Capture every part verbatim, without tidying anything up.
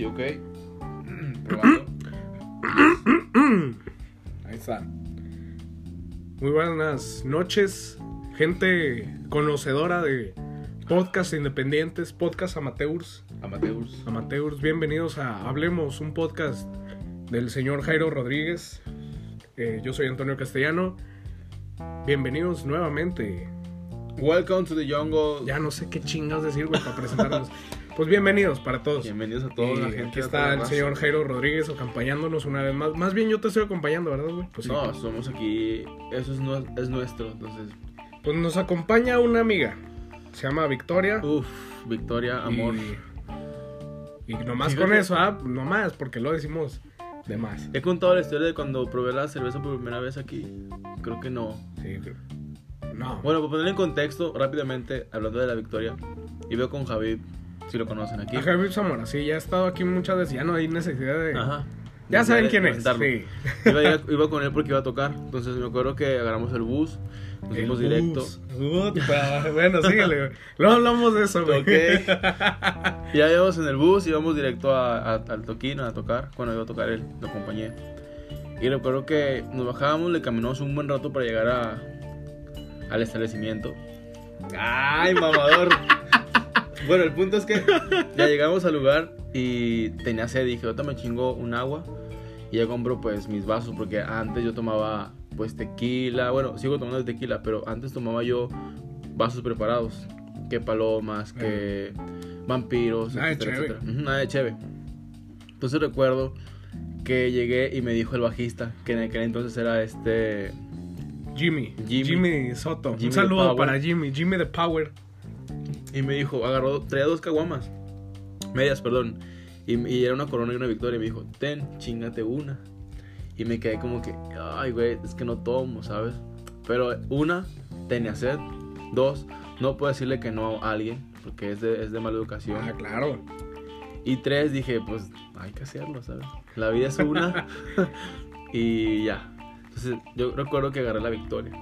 Sí, ok. Probando. Ahí está. Muy buenas noches, gente conocedora de podcasts independientes, podcasts amateurs. Amateurs. Amateurs, bienvenidos a Hablemos, un podcast del señor Jairo Rodríguez. Eh, yo soy Antonio Castellano. Bienvenidos nuevamente. Welcome to the jungle. Ya no sé qué chingados decir, güey, para presentarnos. Pues bienvenidos para todos. Bienvenidos a toda la gente. Aquí está el señor Jairo Rodríguez acompañándonos una vez más. Más bien yo te estoy acompañando, ¿verdad, güey? Pues sí. No, somos aquí. Eso es, no, es nuestro, entonces. Pues nos acompaña una amiga. Se llama Victoria. Uf, Victoria, amor. Y, y nomás Fíjate. con eso, ah, nomás, porque lo decimos de más. He contado la historia de cuando probé la cerveza por primera vez aquí. Creo que no. Sí, creo. No. Bueno, para poner en contexto, rápidamente, hablando de la Victoria, y veo con Javid, si lo conocen aquí. A Javier Zamora, sí, ya ha estado aquí muchas veces. Ya no hay necesidad de. Ajá. Ya De- saben de quién es. presentarlo. Sí. Iba, a ir a- iba con él porque iba a tocar. Entonces me acuerdo que agarramos el bus, nos fuimos El directo. bus. Puta, bueno, síguele, güey. Luego hablamos de eso, güey. Ok. Y ya íbamos en el bus, íbamos directo a, a- al toquín a tocar. Cuando iba a tocar él, lo acompañé. Y recuerdo que nos bajábamos, le caminamos un buen rato para llegar a, al establecimiento. ¡Ay, mamador! Bueno, el punto es que ya llegamos al lugar y tenía sed. Dije, ahorita me chingo un agua. Y ya compro pues mis vasos, porque antes yo tomaba pues tequila. Bueno, sigo tomando el tequila, pero antes tomaba yo vasos preparados. Que palomas, que vampiros, Nada de etcétera, cheve. etcétera. Ujú, nada de cheve. Entonces recuerdo que llegué y me dijo el bajista, que en aquel entonces era este... Jimmy, Jimmy. Jimmy Soto. Jimmy Un the saludo Power. para Jimmy, Jimmy the Power. Y me dijo, agarró, traía dos caguamas. Medias, perdón. Y, y era una Corona y una Victoria. Y me dijo, ten, chingate una. Y me quedé como que, ay, güey, es que no tomo, ¿sabes? Pero una, tenía sed. Dos, no puedo decirle que no a alguien, porque es de, es de mala educación. Ah, claro. Y tres, dije, pues hay que hacerlo, ¿sabes? La vida es una. Y ya. Entonces yo recuerdo que agarré la Victoria.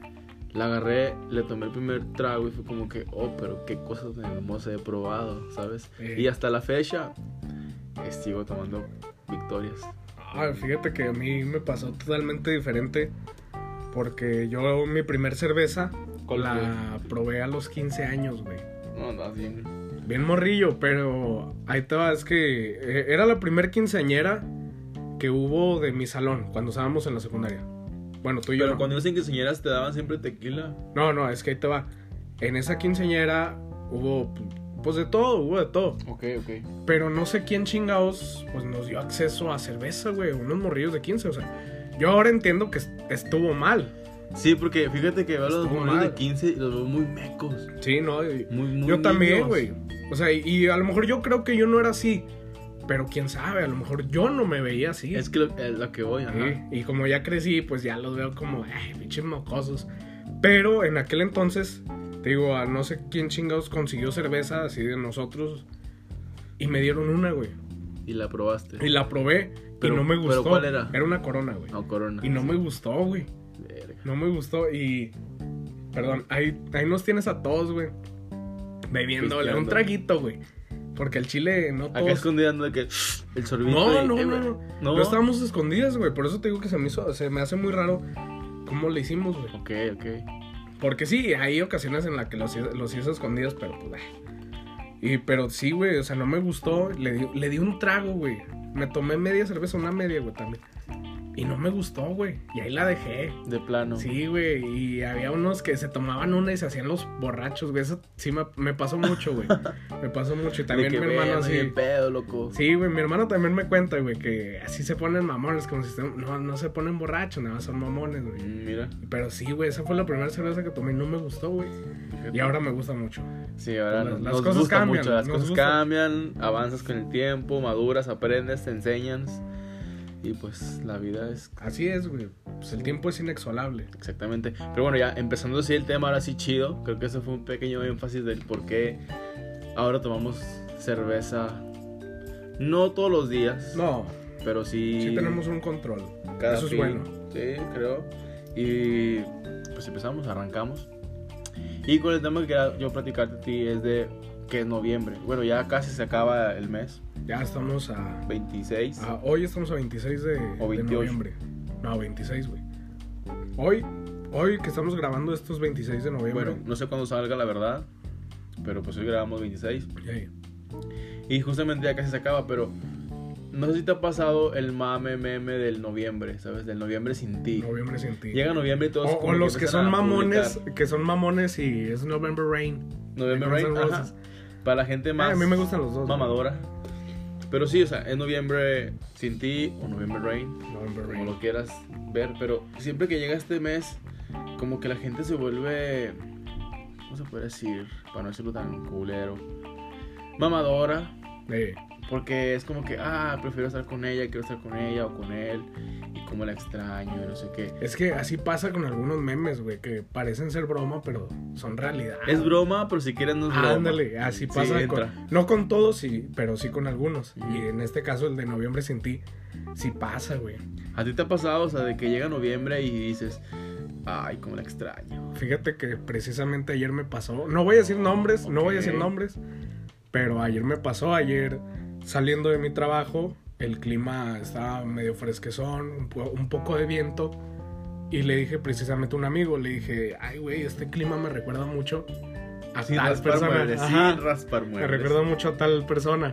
La agarré, le tomé el primer trago y fue como que, oh, pero qué cosa tan hermosa he probado, ¿sabes? Sí. Y hasta la fecha eh, sigo tomando Victorias. Ah, fíjate que a mí me pasó totalmente diferente. Porque yo mi primer cerveza ¿Cuál la probé a los quince años, güey. No, no, bien. Bien morrillo, pero ahí te va, es que eh, era la primer quinceañera que hubo de mi salón cuando estábamos en la secundaria. Bueno, tú y yo. Pero no. cuando dicen quinceañeras te daban siempre tequila. No, no, es que ahí te va. En esa quinceañera hubo, pues de todo, hubo de todo. Ok, ok. Pero no sé quién chingados, pues nos dio acceso a cerveza, güey. Unos morrillos de quince, o sea. Yo ahora entiendo que est- estuvo mal. Sí, porque fíjate que veo a los Estuvo jóvenes de mal. quince y los veo muy mecos. Sí, ¿no? Y- Muy, muy yo también, niños. güey. O sea, y, y a lo mejor yo creo que yo no era así. Pero quién sabe, a lo mejor yo no me veía así. Es que lo, es lo que voy, ajá. Sí, y como ya crecí, pues ya los veo como, ay, pinches mocosos. Pero en aquel entonces, te digo, a no sé quién chingados consiguió cerveza así de nosotros. Y me dieron una, güey. Y la probaste. Y la probé Pero- y no me pero gustó. ¿cuál era? Era una Corona, güey. No, Corona. Y no me gustó, güey. Verga. No me gustó y... Perdón, ahí, ahí nos tienes a todos, güey. Bebiéndole Pisteando. un traguito, güey. Porque el chile no Acá todos... escondiendo de que el sorbito. No, y- no, eh, no, no. no. No estábamos escondidas, güey. Por eso te digo que se me hizo... Se me hace muy raro cómo le hicimos, güey. Ok, ok. Porque sí, hay ocasiones en las que los, los hice escondidas, pero pues... eh. Y, pero sí, güey, o sea, no me gustó. Le di, le di un trago, güey. Me tomé media cerveza, una media, güey, también. Y no me gustó, güey. Y ahí la dejé. De plano. Sí, güey. Y había unos que se tomaban una y se hacían los borrachos, güey. Eso sí me, me pasó mucho, güey. Me pasó mucho. Y también De que mi hermano vean, así. bien pedo, loco. Sí, güey, mi hermano también me cuenta, güey, que así se ponen mamones, como si estén- no, no se ponen borrachos, nada más son mamones, güey. Mm, Mira. Pero sí, güey, esa fue la primera cerveza que tomé y no me gustó, güey. fíjate. Y ahora me gusta mucho. Sí, ahora Las- nos, las nos cosas gusta cambian, mucho. Las nos cosas gusta. cambian, avanzas con el tiempo, maduras, aprendes, te enseñan. Y pues la vida es Así es, güey. Pues el tiempo es inexorable. exactamente. Pero bueno, ya empezando así el tema, ahora sí chido. Creo que eso fue un pequeño énfasis del por qué ahora tomamos cerveza. No todos los días, No, pero sí. sí tenemos un control. cada Eso es fin. bueno. Sí, creo. Y pues empezamos, arrancamos. Y con el tema que quería yo platicarte a ti es de que es noviembre. Bueno, ya casi se acaba el mes. Ya estamos a... veintiséis. a hoy estamos a veintiséis de, O de veintiocho. noviembre. No, veintiséis, güey. Hoy, hoy que estamos grabando estos veintiséis de noviembre. Bueno, no sé cuándo salga la verdad, pero pues hoy grabamos veintiséis. Yeah. Y justamente ya casi se acaba, pero no sé si te ha pasado el mame meme del noviembre, ¿sabes? Del noviembre sin ti. Noviembre sin ti. Llega noviembre y todos O, como o los que empiezan son a mamones, publicar. que son mamones y es November Rain. November de Rain, Guns N' ajá. Roses. Para la gente más Ah, a mí me gustan los dos. mamadora. Pero sí, o sea, es noviembre sin ti o November Rain, November como Rain. lo quieras ver. Pero siempre que llega este mes, como que la gente se vuelve, ¿cómo se puede decir? Para no decirlo tan culero, mamadora. Eh, Porque es como que, ah, prefiero estar con ella, quiero estar con ella o con él. Y como la extraño y no sé qué. Es que así pasa con algunos memes, güey, que parecen ser broma, pero son realidad. Es broma, pero si quieren no es broma. Ándale, así Sí, pasa entra. con, no con todos, sí, pero sí con algunos. Ujú. Y en este caso el de Noviembre sin ti, sí pasa, güey. ¿A ti te ha pasado, o sea, de que llega noviembre y dices, ay, como la extraño? Fíjate que precisamente ayer me pasó, no voy a decir nombres, no voy a decir Ok. nombres, pero ayer me pasó, ayer saliendo de mi trabajo, el clima estaba medio fresquezón, un, po- un poco de viento, y le dije precisamente a un amigo, le dije, ay, güey, este clima me recuerda mucho a Sin tal raspar persona. muebles, Ajá. sin raspar Me muebles. recuerda mucho a tal persona.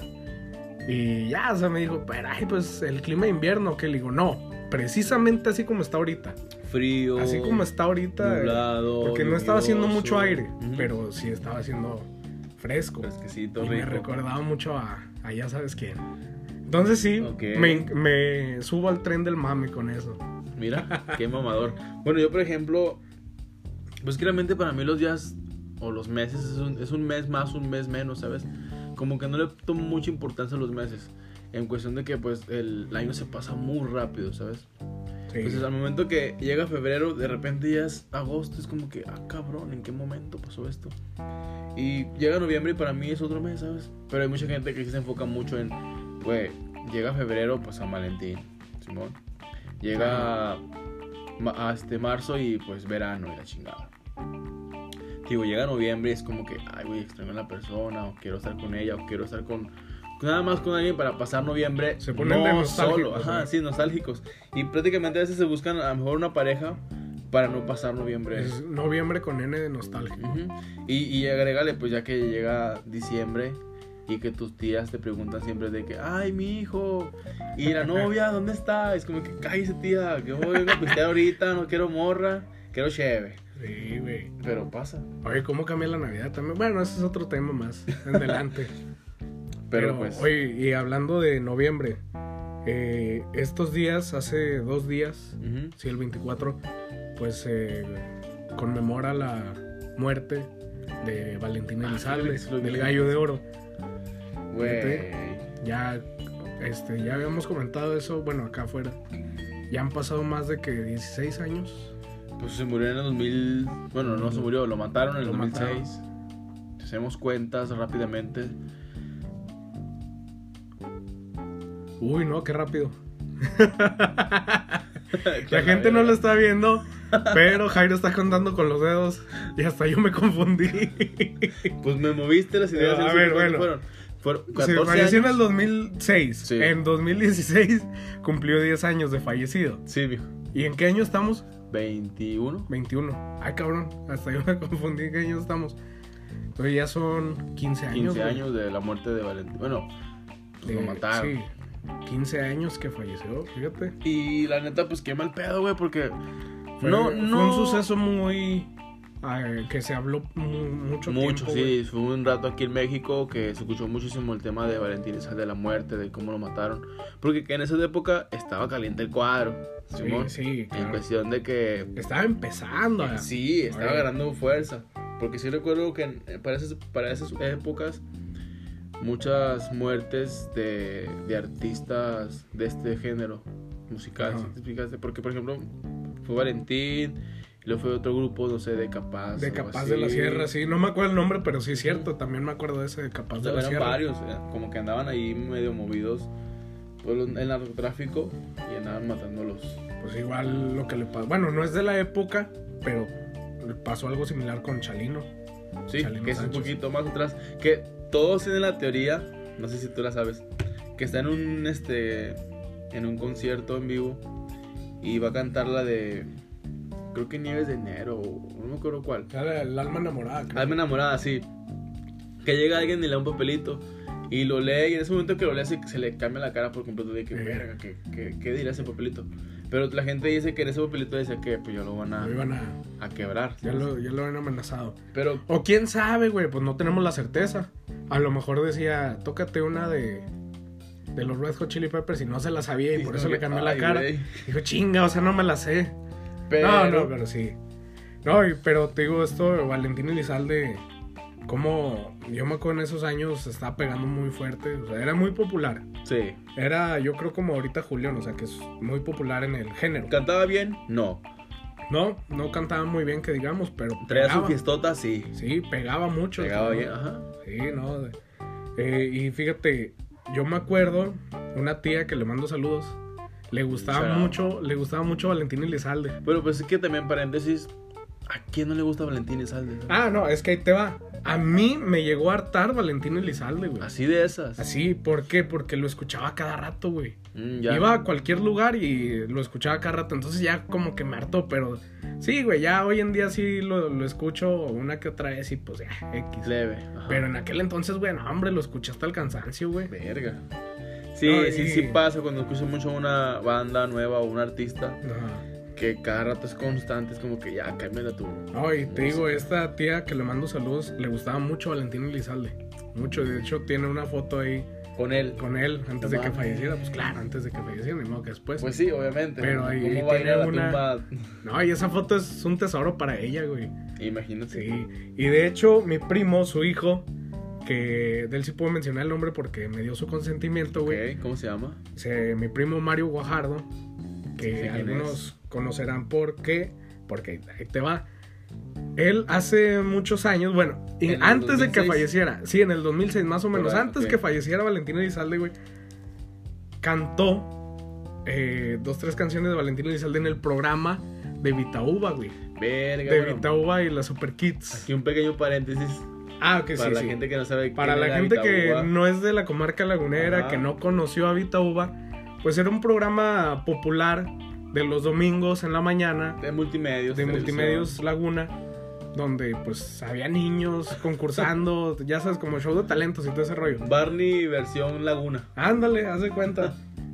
Y ya, o sea, me dijo, pero ay, pues el clima de invierno, que le digo, no, precisamente así como está ahorita. Frío, Así como está ahorita. nublado, Porque no estaba haciendo lluvioso. mucho aire, Ujú. pero sí estaba haciendo fresco. Fresquecito, Y me rico. recordaba mucho a, a ya sabes quién. Entonces sí, Ok. me, me subo al tren del mame con eso. Mira, qué mamador. Bueno, yo por ejemplo, pues claramente para mí los días o los meses es un, es un mes más, un mes menos, ¿sabes? Como que no le tomo mucha importancia a los meses. En cuestión de que pues el, el año se pasa muy rápido, ¿sabes? Sí. Entonces al momento que llega febrero, de repente ya es agosto, es como que, ah, cabrón, ¿en qué momento pasó esto? Y llega noviembre y para mí es otro mes, ¿sabes? Pero hay mucha gente que sí se enfoca mucho en, güey, llega febrero, pues San Valentín, Simón. Llega ma- a este marzo y pues verano y la chingada. Digo, llega noviembre y es como que, ay, güey, extraño a la persona, o quiero estar con ella, o quiero estar con... Nada más con alguien para pasar noviembre. Se ponen de no nostálgicos, solo, ajá, ¿no? sí, nostálgicos. Y prácticamente a veces se buscan a lo mejor una pareja para no pasar noviembre. Es noviembre con N de nostalgia. Ujú. y, y agrégale, pues ya que llega diciembre y que tus tías te preguntan siempre de que, ay, mi hijo, y la novia, ¿dónde está? Es como que, cállese, tía, yo vengo a pistear ahorita, no quiero morra, quiero cheve. Sí, güey. Pero pasa. Oye, ¿cómo cambia la Navidad también? Bueno, ese es otro tema más adelante. Pero, pues, Oye, y hablando de noviembre, eh, estos días, hace dos días, ujú. sí, el veinticuatro, pues se conmemora la muerte de Valentina Ah, Elizalde, sí, lo vi. del Gallo de Oro. Güey. Ya, este, ya habíamos comentado eso, bueno, acá afuera. Ya han pasado más de que dieciséis años. Pues se murió en el dos mil. Bueno, no se murió, lo mataron en el Lo dos mil mataron. seis. Si hacemos cuentas rápidamente. Uy, no, qué rápido. La gente no lo está viendo, pero Jairo está contando con los dedos y hasta yo me confundí. Pues me moviste las ideas. A no sé ver, cuánto bueno. Fueron, fueron Se catorce falleció en años. el dos mil seis. Sí. En dos mil dieciséis cumplió diez años de fallecido. Sí, mijo. ¿Y en qué año estamos? veintiuno. veintiuno. Ay, cabrón, hasta yo me confundí en qué año estamos. Entonces ya son quince años. quince güey. años de la muerte de Valentín. Bueno, pues lo Eh, mataron. Sí, quince años que falleció, fíjate. Y la neta, pues qué mal pedo, güey, porque Fue, no, fue no. un suceso muy... eh, que se habló mu- mucho, Mucho, tiempo. sí. güey. Fue un rato aquí en México que se escuchó muchísimo el tema de Valentín Elizalde, de la muerte, de cómo lo mataron. Porque que en esa época estaba caliente el cuadro, Simón. Sí, sí, En claro. cuestión de que Estaba empezando. a- sí, estaba Oye. ganando fuerza. Porque sí recuerdo que en- para esas, para esas épocas muchas muertes de, de artistas de este género musical. Ajá. ¿Sí te explicaste? Porque, por ejemplo, fue Valentín, y luego fue otro grupo, no sé, de Capaz. De algo Capaz así. de la Sierra, sí. No me acuerdo el nombre, pero sí es cierto. También me acuerdo de ese de Capaz O de sea, la eran Sierra. varios, eh, como que andaban ahí medio movidos por los- el narcotráfico y andaban matándolos. Pues igual lo que le pasó. Bueno, no es de la época, pero le pasó algo similar con Chalino. Sí, Chalino que es un Sánchez. poquito más atrás. Que todos tienen la teoría, no sé si tú la sabes, que está en un, este, en un concierto en vivo y va a cantar la de, creo que Nieves de Enero, no me acuerdo cuál. El alma enamorada, creo. Alma enamorada, sí. Que llega alguien y le da un papelito y lo lee, y en ese momento que lo lee se, se le cambia la cara por completo de que, verga, ¿qué, qué, qué dirá ese papelito? Pero la gente dice que en ese papelito dice que pues ya lo van a, Lo iban a, a quebrar. ya lo, ya lo han amenazado. Pero, O quién sabe, güey, pues no tenemos la certeza. A lo mejor decía, tócate una de, de los Red Hot Chili Peppers y no se la sabía y Sí, por no, eso le que- cambió ay, la cara. güey. Dijo, chinga, o sea, no me la sé. pero, No, no, pero sí. No, y- pero te digo esto, Valentín Elizalde, como yo me acuerdo en esos años se estaba pegando muy fuerte, o sea, era muy popular. sí. Era, yo creo, como ahorita Julián, o sea, que es muy popular en el género. ¿Cantaba bien? No. No, no cantaba muy bien, que digamos, pero Traía su pegaba. fiestota, sí. Sí, pegaba mucho. Pegaba ¿no? bien, ajá. Sí, no. de- eh, y fíjate, yo me acuerdo, una tía que le mando saludos, le gustaba Shout out. mucho, le gustaba mucho Valentín Elizalde. Pero pues es que también, paréntesis, ¿a quién no le gusta Valentín Elizalde? Ah, no, es que ahí te va. A mí me llegó a hartar Valentín Elizalde, güey. Así de esas. Así, ¿por qué? Porque lo escuchaba cada rato, güey. Mm, ya. Iba a cualquier lugar y lo escuchaba cada rato, entonces ya como que me hartó, pero sí, güey, ya hoy en día sí lo, lo escucho una que otra vez y pues ya, X. Leve. Ajá. Pero en aquel entonces, güey, no, hombre, lo escuché hasta el cansancio, güey. Verga. Sí, No, sí, y- sí pasa cuando escucho mucho una banda nueva o un artista Ajá. que cada rato es constante, es como que ya, cámbiala tú. No, y te digo, esta tía que le mando saludos, le gustaba mucho Valentín Elizalde. Mucho, de hecho tiene una foto ahí Con él. con él antes No de que mames. falleciera. Pues claro, antes de que falleciera, ni modo que después. Pues sí, obviamente. Pero ahí- ¿Cómo ahí va a ir a tiene la una- tumba? No, y esa foto es un tesoro para ella, güey. Imagínate. Sí, y de hecho mi primo, su hijo, que de él sí puedo mencionar el nombre porque me dio su consentimiento, güey. Ok, ¿cómo se llama? Se- mi primo Mario Guajardo, Sí, que ¿quién algunos conocerán por qué, porque ahí te va. Él hace muchos años, bueno, y ¿En el antes de que dos mil seis? falleciera, sí, en el dos mil seis más o menos, ahí, antes ok. que falleciera Valentín Elizalde, güey, cantó eh, dos, tres canciones de Valentín Elizalde en el programa de Vitauba, güey. Verga, De bueno, Vitauba y la Super Kids. aquí un pequeño paréntesis Ah, ok, para sí, la sí. gente que no sabe Para quién la era gente que Vitauba. no es de la comarca lagunera, Ajá. que no conoció a Vitauba, pues era un programa popular de los domingos en la mañana De multimedios. de televisión. Multimedios Laguna, donde pues había niños concursando, ya sabes, como show de talentos y todo ese rollo. Barney versión Laguna. Ándale, haz de cuenta.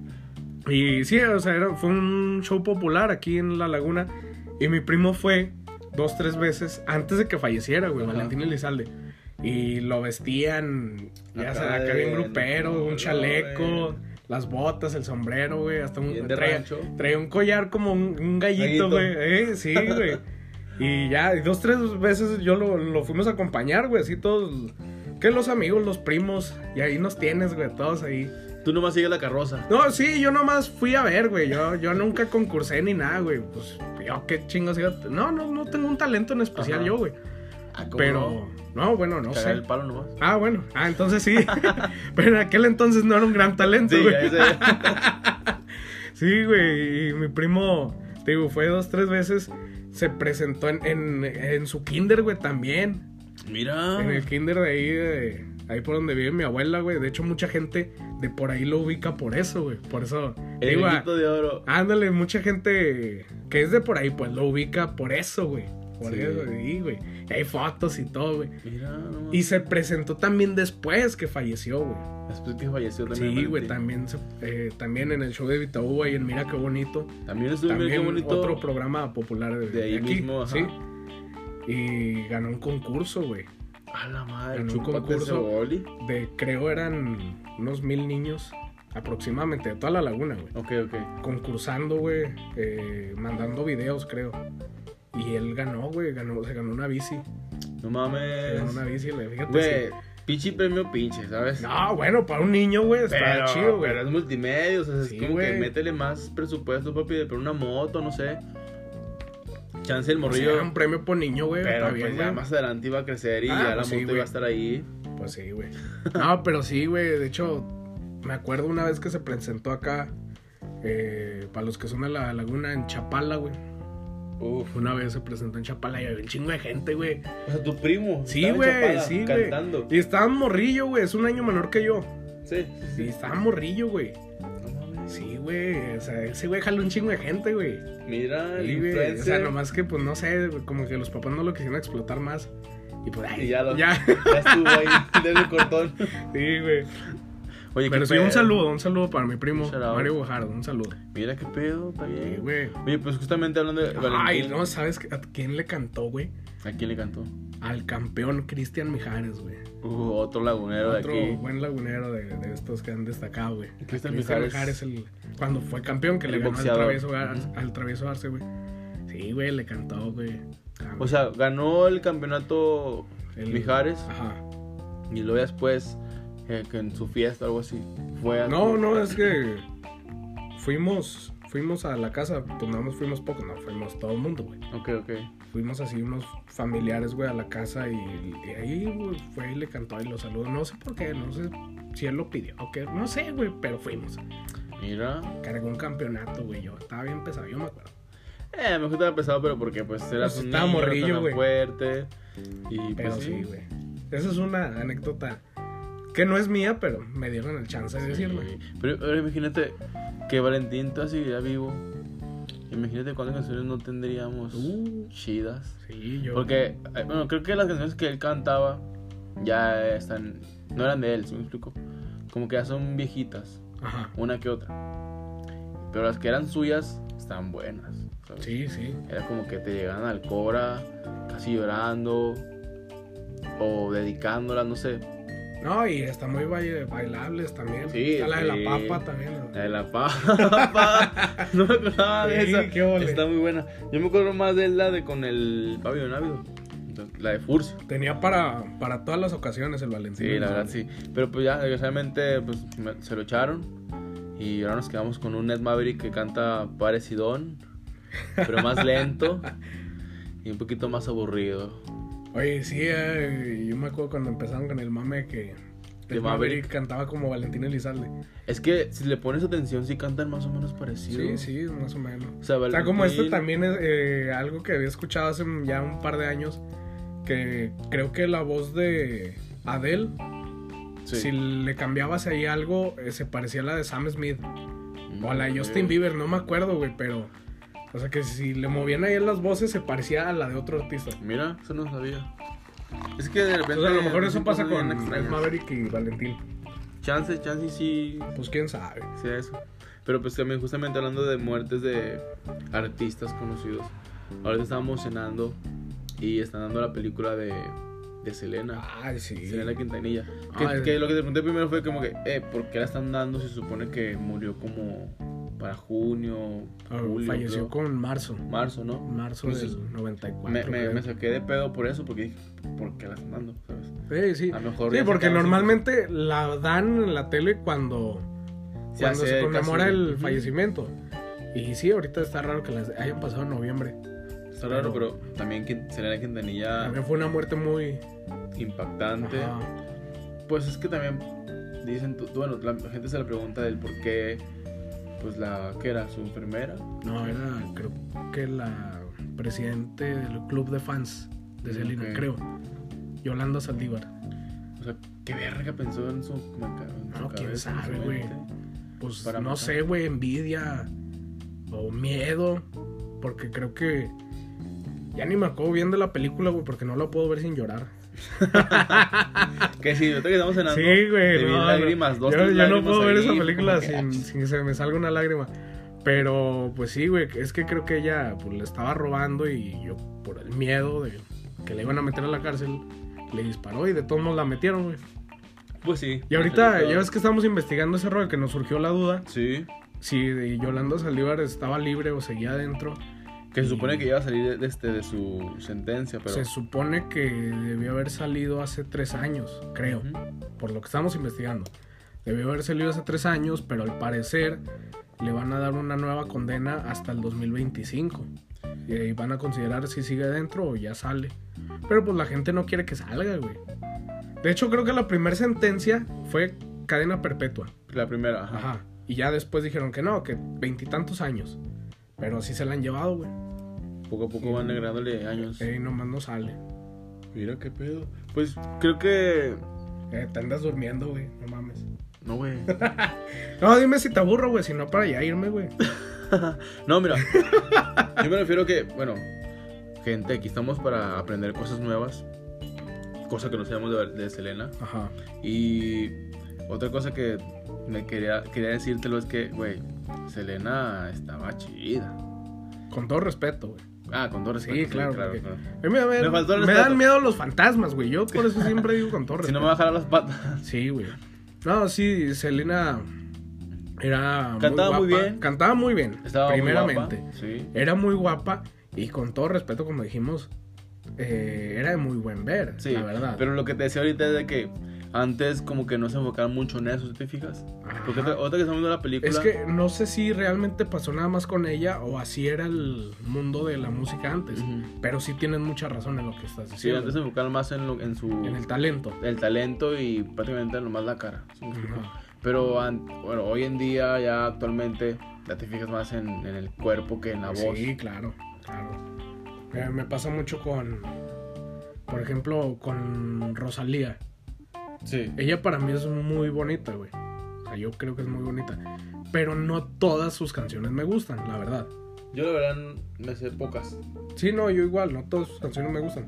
Y sí, o sea, era, fue un show popular aquí en La Laguna. Y mi primo fue dos, tres veces antes de que falleciera, güey, Ajá. Valentín Elizalde. Y lo vestían, ya Acá sabes, acá de- bien grupero, no, un no, chaleco, güey. las botas, el sombrero, güey, hasta un Bien de traía, rancho. traía un collar como un, un gallito, Gallito. güey. Eh, sí, güey. Y ya, y dos, tres veces yo lo, lo fuimos a acompañar, güey, así todos, que los amigos, los primos, y ahí nos tienes, güey, todos ahí. Tú nomás sigues la carroza. No, sí, yo nomás fui a ver, güey. Yo, yo nunca concursé ni nada, güey. Pues yo qué chingos iba a- No, no, no tengo un talento en especial Ajá. yo, güey. Ah, ¿cómo Pero, no, bueno, no no? Cagar sé. el palo nomás. Ah, bueno. Ah, entonces sí. Pero en aquel entonces no era un gran talento, Sí, güey. ahí se- Sí, güey. Y mi primo, te digo, fue dos, tres veces. Se presentó en, en, en su kinder, güey, también. Mira. En el kinder de ahí, de, ahí por donde vive mi abuela, güey. De hecho, mucha gente de por ahí lo ubica por eso, güey. Por eso. El digo, ah, grito de oro. ándale, mucha gente que es de por ahí, pues lo ubica por eso, güey. Por Sí. eso, sí, güey. Y hay fotos y todo, güey. Mira, no. Y se presentó también después que falleció, güey. Después que falleció también. Sí, güey, Valentín. también, se- eh, también en el show de Vitauba y en Mira Qué Bonito. También estuvo, mira qué También bonito. otro programa popular de, De ahí aquí, mismo, ajá. sí. Y ganó un concurso, güey. A la madre, En un chúpate concurso. ese boli. De, creo eran unos mil niños aproximadamente, de toda la laguna, güey. Ok, ok. Concursando, güey, eh, mandando videos, creo. Y él ganó, güey, ganó, se ganó una bici. No Se mames. ganó una bici, le fíjate. Güey, sí. pinche premio pinche, ¿sabes? No, bueno, para un niño, güey, está pero, chido, güey. pero es multimedia, o sea, Sí, es como güey. que métele más presupuesto, papi, pero una moto, no sé. Chance el O sea, morrillo. era un premio por niño, güey, pero está pues bien, ya güey. más adelante iba a crecer y Ah, ya la pues sí, moto güey. iba a estar ahí. Pues sí, güey. No, pero sí, güey, de hecho, me acuerdo una vez que se presentó acá, eh, para los que son de la laguna, en Chapala, güey. Uf. Una vez se presentó en Chapala y había un chingo de gente, güey. O sea, tu primo. Sí, estaba en güey, Chapala, sí, güey. cantando. Y estaba morrillo, güey. Es un año menor que yo. Sí. Sí, estaba morrillo, güey. No mames. Sí, güey. O sea, ese güey jaló un chingo de gente, güey. Mira, el Sí, güey. O influencer. sea, nomás que, pues, no sé, como que los papás no lo quisieron explotar más. Y pues, ay, Y ya lo- ya. Ya estuvo ahí, desde el cortón. Sí, güey. Oye, Pero qué sí, un pedo. saludo, un saludo para mi primo Shout out. Mario Guajardo, un saludo. Mira qué pedo, está Sí, bien. güey. Oye, pues justamente hablando de Valentín. Ay, no, ¿sabes a quién le cantó, güey? ¿A quién le cantó? Al campeón Cristian Mijares, güey. Uh, otro lagunero Otro de aquí. buen lagunero de, de estos que han destacado, güey. Cristian Cristian Mijares. Mijares, el, cuando fue campeón, que El le ganó al boxeador. travieso, Gar- Ujú. al travieso Arce, güey. Sí, güey, le cantó, güey. O sea, ganó el campeonato El- Mijares Ajá. y luego después, eh, que en su fiesta o algo así, fue a... No, no, es que fuimos, fuimos a la casa, pues nada más fuimos pocos, no, fuimos todo el mundo, güey. Ok, ok. Fuimos así unos familiares, güey, a la casa y, y ahí, güey, fue y le cantó y lo saludó. No sé por qué, no sé si él lo pidió o qué, no sé, güey, pero fuimos. Mira. Cargó un campeonato, güey, yo estaba bien pesado, yo me acuerdo. Eh, mejor estaba pesado, pero porque pues eras Pues un estaba niño, no morrillo, tan güey. fuerte. Y Pero pues sí, güey. Esa es una anécdota que no es mía, pero me dieron el chance de Sí. decirla. Pero ahora imagínate que Valentín todavía seguiría vivo. Imagínate cuántas canciones no tendríamos Uh. chidas. Sí, yo. Porque, eh, bueno, creo que las canciones que él cantaba ya están, no eran de él, ¿sí me explico? Como que ya son viejitas, Ajá. una que otra. Pero las que eran suyas están buenas, ¿sabes? Sí, sí. Era como que te llegaban al cora, casi llorando, o dedicándolas, no sé. No, y está muy baile- bailables también. Sí, Está la de sí. la papa también. ¿no? La de la papa, no me acordaba de Sí, esa. qué ole. Está muy buena. Yo me acuerdo más de la de con el pabellón návido, la de Furcio. Tenía para, para todas las ocasiones el Valentín. Sí, la verdad sí. Pero pues ya, desgraciadamente, pues me- se lo echaron. Y ahora nos quedamos con un Ed Maverick que canta parecidón, pero más lento y un poquito más aburrido. Oye, sí, eh, yo me acuerdo cuando empezaron con el mame que De el Maverick Maverick. cantaba como Valentín Elizalde. Es que si le pones atención, sí cantan más o menos parecido. Sí, sí, más o menos. O sea, O sea, como Valentín- este también es eh, algo que había escuchado hace ya un par de años, que creo que la voz de Adele, Sí. si le cambiabas ahí algo, eh, se parecía a la de Sam Smith Mm, o a la de ok. Justin Bieber, no me acuerdo, güey, pero... O sea, que si le movían ahí las voces, se parecía a la de otro artista. Mira, eso no sabía. Es que de repente. O sea, a lo mejor eso dicen pasa cosas con bien Ed extrañas. Maverick y Valentín. Chance, chance sí. Pues quién sabe. Sí, eso. Pero pues también, justamente hablando de muertes de artistas conocidos. Ahorita estábamos cenando y están dando la película de, de Selena. Ay, sí. Selena Quintanilla. Que, Ay. que lo que te pregunté primero fue como que, eh, ¿por qué la están dando si se supone que murió como para junio, Ah, julio? falleció creo? con marzo. Marzo, ¿no? Marzo Pues, del noventa y cuatro. Me, me, creo. me saqué de pedo por eso, porque dije, ¿por qué la están dando? ¿Sabes? Sí, sí. A lo mejor Sí, ya porque sacaron normalmente la dan en la tele cuando, Se cuando hace se conmemora casi- el Ujú. fallecimiento. Y sí, ahorita está raro que las hayan pasado en noviembre. Está raro, pero también Quin- Selena Quintanilla También fue una muerte muy... impactante. Ajá. Pues es que también dicen, tú- bueno, la gente se le pregunta del por qué, pues la, ¿qué era? ¿Su enfermera? No, era creo que la presidente del club de fans de Selena, Ok. creo. Yolanda Saldívar. O sea, ¿qué verga pensó en su, en su No, quién cabeza, en su sabe, güey. mente? Pues Para no matar. sé, güey, envidia o miedo. Porque creo que... Ya ni me acuerdo bien de la película, güey, porque no la puedo ver sin llorar. Que si ahorita que estamos cenando, Sí, güey. te vi No, no. lágrimas, dos, yo, tres yo no lágrimas puedo ver ahí, esa película como que, sin, ah, sin que se me salga una lágrima. Pero, pues sí, güey, es que creo que ella pues, le estaba robando y yo, por el miedo de que le iban a meter a la cárcel, le disparó y de todos modos la metieron, güey. Pues sí. Y ahorita, ya ves que estamos investigando ese rollo que nos surgió la duda Sí. si Yolanda Saldívar estaba libre o seguía adentro. Que se supone que iba a salir de, este, de su sentencia, pero... Se supone que debió haber salido hace tres años, creo, Ujú. por lo que estamos investigando. Debió haber salido hace tres años, pero al parecer le van a dar una nueva condena hasta el dos mil veinticinco. Y ahí van a considerar si sigue adentro o ya sale. Pero pues la gente no quiere que salga, güey. De hecho, creo que la primera sentencia fue cadena perpetua. La primera, ajá. Ajá. Y ya después dijeron que no, que veintitantos años. Pero sí se la han llevado, güey. Poco a poco van agregándole años. Ey, nomás no sale. Mira qué pedo. Pues creo que... Eh, te andas durmiendo, güey, no mames. No, güey. No, dime si te aburro, güey, si no para ya irme, güey. No, mira. Yo me refiero que, bueno, gente, aquí estamos para aprender cosas nuevas. Cosa que no sabemos de, de Selena. Ajá. Y otra cosa que me quería, quería decírtelo es que, güey, Selena estaba chida. Con todo respeto, güey. Ah, con todo respeto. Sí, claro. claro, porque- claro. A mí, a ver, Me faltó el me respeto. dan miedo los fantasmas, güey. Yo por eso siempre digo con todo Si respeto. no me va a jalar las patas. Sí, güey. No, sí, Selena era Cantaba muy muy guapa. bien. Cantaba muy bien, Estaba muy primeramente. guapa, sí. Era muy guapa y con todo respeto, como dijimos, eh, era de muy buen ver, Sí, la verdad. pero lo que te decía ahorita es de que antes como que no se enfocaban mucho en eso, ¿sí te fijas? Ajá. Porque otra, otra que estamos viendo la película... Es que no sé si realmente pasó nada más con ella o así era el mundo de la música antes. Ujú. Pero sí tienes mucha razón en lo que estás Sí, diciendo. antes se enfocaban más en, lo, en su... En el talento. el talento y prácticamente nomás la cara. ¿Sí me explico? Ajá. Pero an- bueno, hoy en día ya actualmente ya te fijas más en, en el cuerpo que en la voz. Sí, claro, claro. Eh, me pasa mucho con, por ejemplo, con Rosalía. Sí. Ella para mí es muy bonita, güey. O sea, yo creo que es muy bonita. Pero no todas sus canciones me gustan, la verdad. Yo la verdad me sé pocas. Sí, no, yo igual, no todas sus canciones me gustan.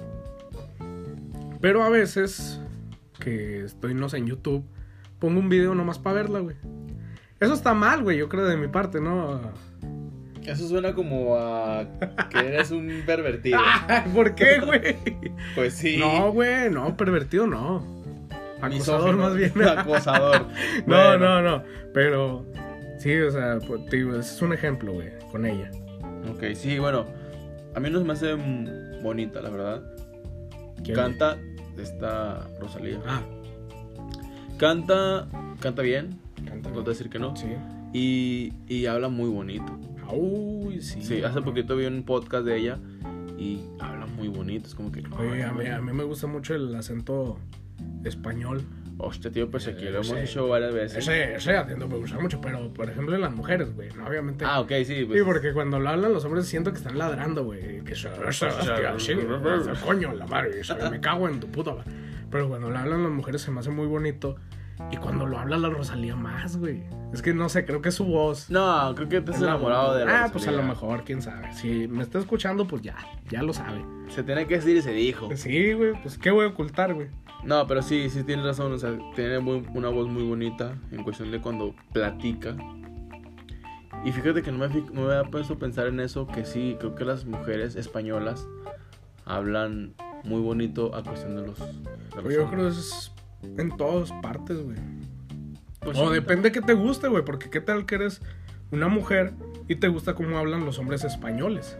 Pero a veces que estoy, no sé, en YouTube, pongo un video nomás para verla, güey. Eso está mal, güey, yo creo de mi parte, ¿no? Eso suena como a que eres un pervertido. ¿Por qué, güey? Pues sí. No, güey, no, pervertido no. Acosador Misógino. más bien. Acosador. No, Bueno. no, no. Pero sí, o sea, pues, te digo, ese es un ejemplo, güey, con ella. Ok, sí, bueno. A mí no se me hace mm, bonita, la verdad. ¿Quién? Canta esta Rosalía. Ah, Canta, canta bien, canta. no te voy a decir que no. Sí. Y, y habla muy bonito. Uy, sí. Sí, hace poquito vi un podcast de ella y habla muy bonito. Es como que. Oye, a mí, a mí me gusta mucho el acento español. Hostia, tío, pues aquí lo hemos Ese- hecho varias veces. Ese, ese acento me gusta mucho, pero por ejemplo en las mujeres, güey, ¿no? Obviamente. Ah, ok, sí. Pues, Sí, porque cuando lo hablan los hombres siento que están ladrando, güey. Que se, se, hostia, sí, o sea, coño, la madre, se- me cago en tu puta madre. Pero cuando lo hablan las mujeres se me hace muy bonito. Y cuando lo habla la Rosalía más, güey. Es que no sé, creo que es su voz. No, creo que te has Es la enamorado voz. de la Ah, pues a lo Rosalía. mejor, quién sabe. Si me está escuchando, pues ya, ya lo sabe. Se tiene que decir y se dijo. Sí, güey, pues qué voy a ocultar, güey. No, pero sí, sí tienes razón. O sea, tiene muy- una voz muy bonita en cuestión de cuando platica. Y fíjate que no me, fi- no me había puesto a pensar en eso. Que sí, creo que las mujeres españolas hablan muy bonito a cuestión de los. de los Oye, yo hombres. creo que es en todas partes, güey. Pues O sí. depende que te guste, güey, porque qué tal que eres una mujer y te gusta cómo hablan los hombres españoles.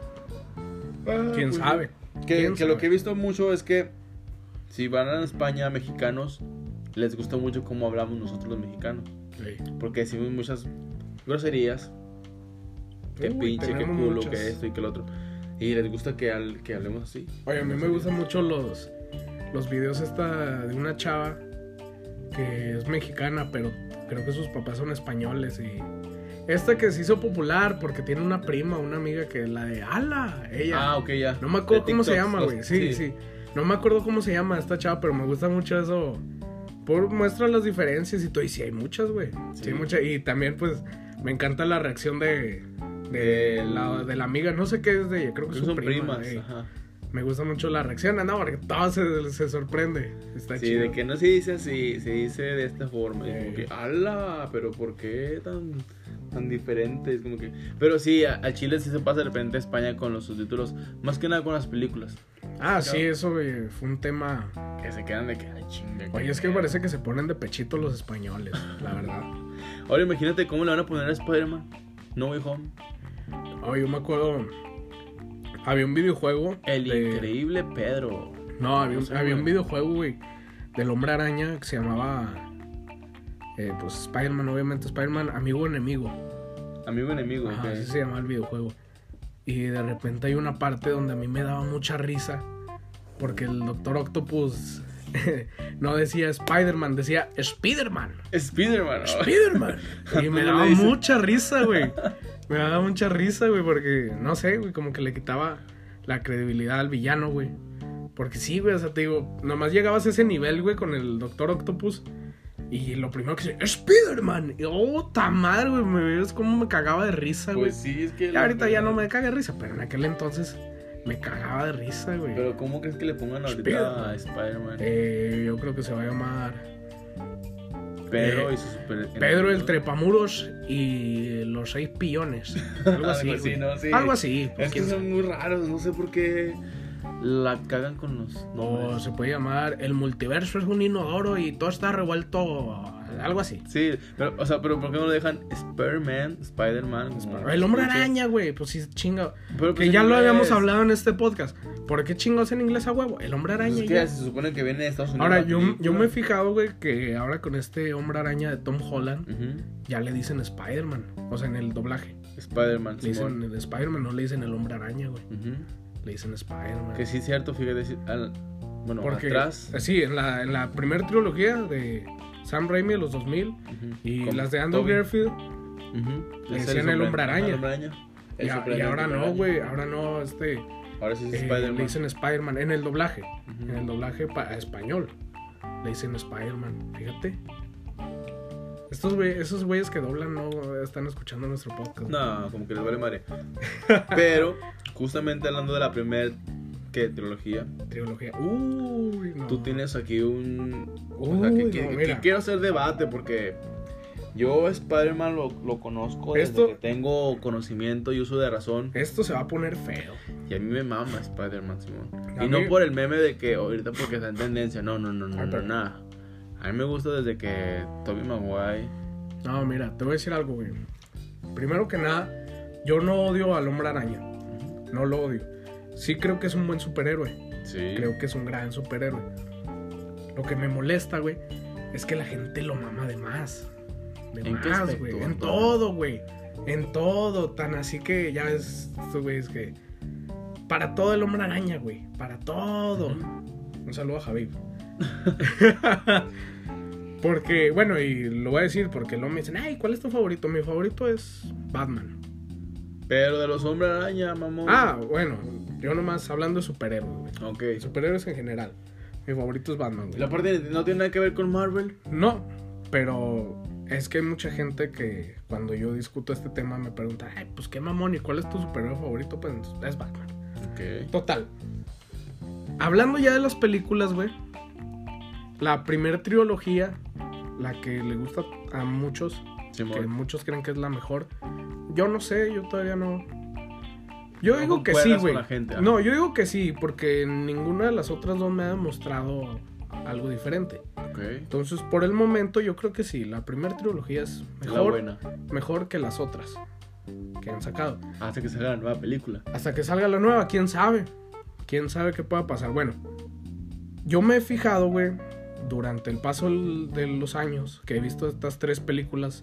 Ah, ¿Quién pues, sabe? Que, ¿Quién que sabe? lo que he visto mucho es que si van a España mexicanos, les gusta mucho cómo hablamos nosotros los mexicanos. Sí. Porque decimos muchas groserías. Que Uy, pinche, que tenemos culo, muchas. que esto y que lo otro. Y les gusta que, al- que hablemos así. Oye, a mí me gustan mucho los, los videos esta de una chava que es mexicana, pero creo que sus papás son españoles y esta que se hizo popular porque tiene una prima, una amiga que es la de Ala, ella. Ah, ok, ya. No me acuerdo De cómo se TikToks, llama, los- güey. Sí, sí, No me acuerdo cómo se llama esta chava, pero me gusta mucho eso. Por, muestra las diferencias y todo. Y sí, hay muchas, güey. Sí. Sí. hay muchas. Y también, pues, me encanta la reacción de, de, la, de la amiga. No sé qué es de ella, creo que Creo es que su son prima. primas. ey. Ajá. Me gusta mucho la reacción, no, porque todo se, se sorprende. Está Sí, chido. de que no se dice así, se dice de esta forma. Y Eh. como que, ala, pero ¿por qué tan, tan diferente? Es como que. Pero sí, a, a Chile sí se pasa de repente a España con los subtítulos. Más que nada con las películas. Ah, sí, eso, güey, fue un tema. Que se quedan de que, ay, chinga. Oye, qué es que pedo". parece que se ponen de pechito los españoles, la verdad. Ahora imagínate cómo le van a poner a Spider-Man. No Way Home. Oye, yo me acuerdo. Había un videojuego. El de- increíble Pedro. No, había, un- No sé, había un güey. videojuego, güey, del Hombre Araña que se llamaba. Eh, pues Spider-Man, obviamente, Spider-Man, amigo o enemigo. Amigo enemigo. Ajá, ok. así se llamaba el videojuego. Y de repente hay una parte donde a mí me daba mucha risa. Porque el Doctor Octopus no decía Spider-Man, decía Spider-Man. Spider-Man. ¿no? Spider-Man. Y me ¿Cómo daba le dice? mucha risa, güey. Me daba mucha risa, güey, porque, no sé, güey, como que le quitaba la credibilidad al villano, güey. Porque sí, güey, o sea, te digo, nomás llegabas a ese nivel, güey, con el Doctor Octopus. Y lo primero que se... ¡Spider-Man! Y, ¡oh, ta madre, güey! Me ves cómo me cagaba de risa, güey. Pues sí, es que... Y ahorita ya no me caga de risa, pero en aquel entonces me cagaba de risa, güey. Pero ¿cómo crees que le pongan ahorita Spider-Man. a Spider-Man? Eh, yo creo que se va a llamar... Pedro eh, y su super... Pedro el Trepamuros y los seis pillones. Algo así, Algo así, güey. ¿no? Sí. Algo así. Es pues, que quién son sabe. muy raros, no sé por qué la cagan con los O nombres. se puede llamar El multiverso es un inodoro y todo está revuelto. Algo así. Sí, pero, o sea, pero ¿por qué no lo dejan Spider-Man, Spider-Man? como El hombre se dice? araña, güey. Pues sí, chinga. Pero Que pues ya en lo inglés. habíamos hablado en este podcast. ¿Por qué chingados en inglés a huevo? El hombre araña. Pues es y que ya. se supone que viene de Estados Unidos. Ahora, la yo, película. yo me he fijado, güey, que ahora con este hombre araña de Tom Holland, Ujú. ya le dicen Spider-Man. O sea, en el doblaje. Spider-Man, Le dicen Simón. el Spider-Man, no le dicen el hombre araña, güey. Ujú. Le dicen Spider-Man. Que sí es cierto, fíjate. sí, al- bueno, Porque, atrás. eh, sí, en la, en la primera trilogía de Sam Raimi de los dos mil Ujú. y Con las de Andrew Toby. Garfield, Ujú. le Es decían el hombre ajá, araña. el hombre araña. El y, a- y sorprendente ahora hombre no, araña. güey, ahora no, este, Ahora sí es eh, Spider-Man. le dicen Spider-Man en el doblaje, Ujú. en el doblaje pa- a español, le dicen Spider-Man, fíjate. Estos güey, esos güeyes que doblan no están escuchando nuestro podcast. No, como que les vale madre. Pero, justamente hablando de la primera ¿qué? Trilogía, Trilogía. Uy, no. tú tienes aquí un. O Uy, sea, que, no, que- que mira. quiero hacer debate porque yo Spider-Man lo, lo conozco Esto- desde que tengo conocimiento y uso de razón. Esto se va a poner feo. Y a mí me mama Spider-Man, Simón. A Y no mí- por el meme de que ahorita porque está en tendencia. No, no, no, no, Ay, no, pero- nada. A mí me gusta desde que Tobey Maguire. No, mira, te voy a decir algo, güey. Primero que nada, yo no odio al hombre araña. No lo odio. Sí creo que es un buen superhéroe. Sí. Creo que es un gran superhéroe. Lo que me molesta, güey, es que la gente lo mama de más. De ¿En qué más, aspecto, güey. En Antonio? todo, güey. En todo. Tan así que ya ves, estos güeyes que... Para todo el hombre araña, güey. Para todo. Ujú. Un saludo a Javi. Porque, bueno, y lo voy a decir porque luego me dicen, ay, ¿cuál es tu favorito? Mi favorito es Batman. Pero de los hombres araña, mamón. Ah, bueno, yo nomás hablando de superhéroes, güey. Ok. Superhéroes en general. Mi favorito es Batman, güey. La parte no tiene nada que ver con Marvel. No, pero es que hay mucha gente que cuando yo discuto este tema me pregunta, ay, pues qué mamón, ¿y cuál es tu superhéroe favorito? Pues es Batman. Ok. Total. Hablando ya de las películas, güey. La primera trilogía, la que le gusta a muchos, Simón. que muchos creen que es la mejor. Yo no sé, yo todavía no. Yo No digo que sí, concuerdas güey. con la gente, ¿ah? No, yo digo que sí, porque ninguna de las otras dos me ha demostrado algo diferente. Ok. Entonces, por el momento, yo creo que sí. La primera trilogía es Es la mejor, buena. mejor que las otras que han sacado. Hasta que salga la nueva película. Hasta que salga la nueva, quién sabe. Quién sabe qué pueda pasar. Bueno, yo me he fijado, güey, durante el paso de los años que he visto estas tres películas,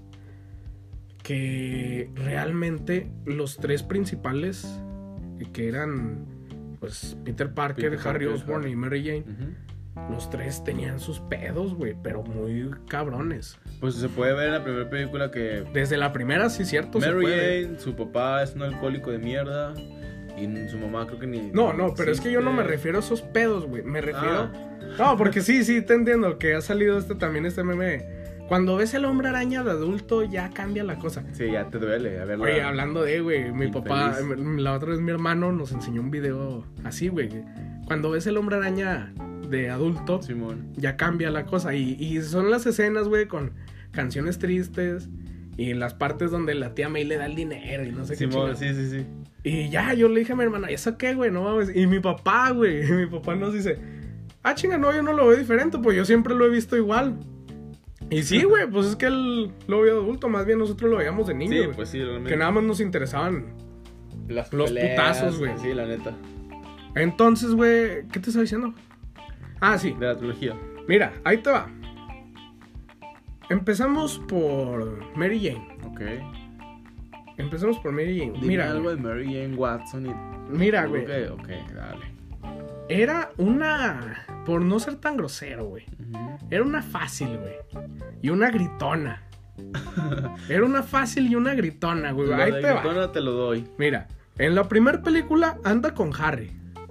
que realmente los tres principales, que eran pues Peter Parker, Peter Harry Parker, Osborn Harry. y Mary Jane, Ujú. los tres tenían sus pedos, güey, pero muy cabrones. Pues se puede ver en la primera película que Desde la primera, sí, cierto, se Mary puede. Jane, su papá es un alcohólico de mierda. Y su mamá creo que ni. No, no, pero es que yo no me existe. refiero a esos pedos, güey. Me refiero. Ah. No, porque sí, sí, te entiendo que ha salido este también, este meme. Cuando ves el hombre araña de adulto, ya cambia la cosa. Sí, ya te duele. A ver, Oye, hablando de, güey, mi Infeliz. papá, la otra vez mi hermano nos enseñó un video así, güey. Cuando ves el hombre araña de adulto, Simón. ya cambia la cosa. Y, y son las escenas, güey, con canciones tristes y las partes donde la tía May le da el dinero y no sé qué Simón, chingados. sí, sí, sí. Y ya, yo le dije a mi hermana, ¿y eso qué, güey? No mames. Y mi papá, güey, mi papá nos dice, ah, chinga, no, yo no lo veo diferente, pues yo siempre lo he visto igual. Y sí, güey, pues es que él lo vio de adulto, más bien nosotros lo veíamos de niño, Sí, güey. pues sí, realmente. Que nada más nos interesaban. Las los peleas, putazos, güey. Sí, la neta. Entonces, güey, ¿qué te estaba diciendo? Ah, sí. De la trilogía. Mira, ahí te va. Empezamos por Mary Jane. Ok. Empezamos por Mary Jane. Dime Mira, algo güey. de Mary Jane Watson y. Mira, güey. Ok, ok, dale. Era una... Por no ser tan grosero, güey. Ujú. Era una fácil, güey. Y una gritona. Era una fácil y una gritona, güey. Lo Ahí de te gritona va. te lo doy. Mira, en la primera película anda con Harry.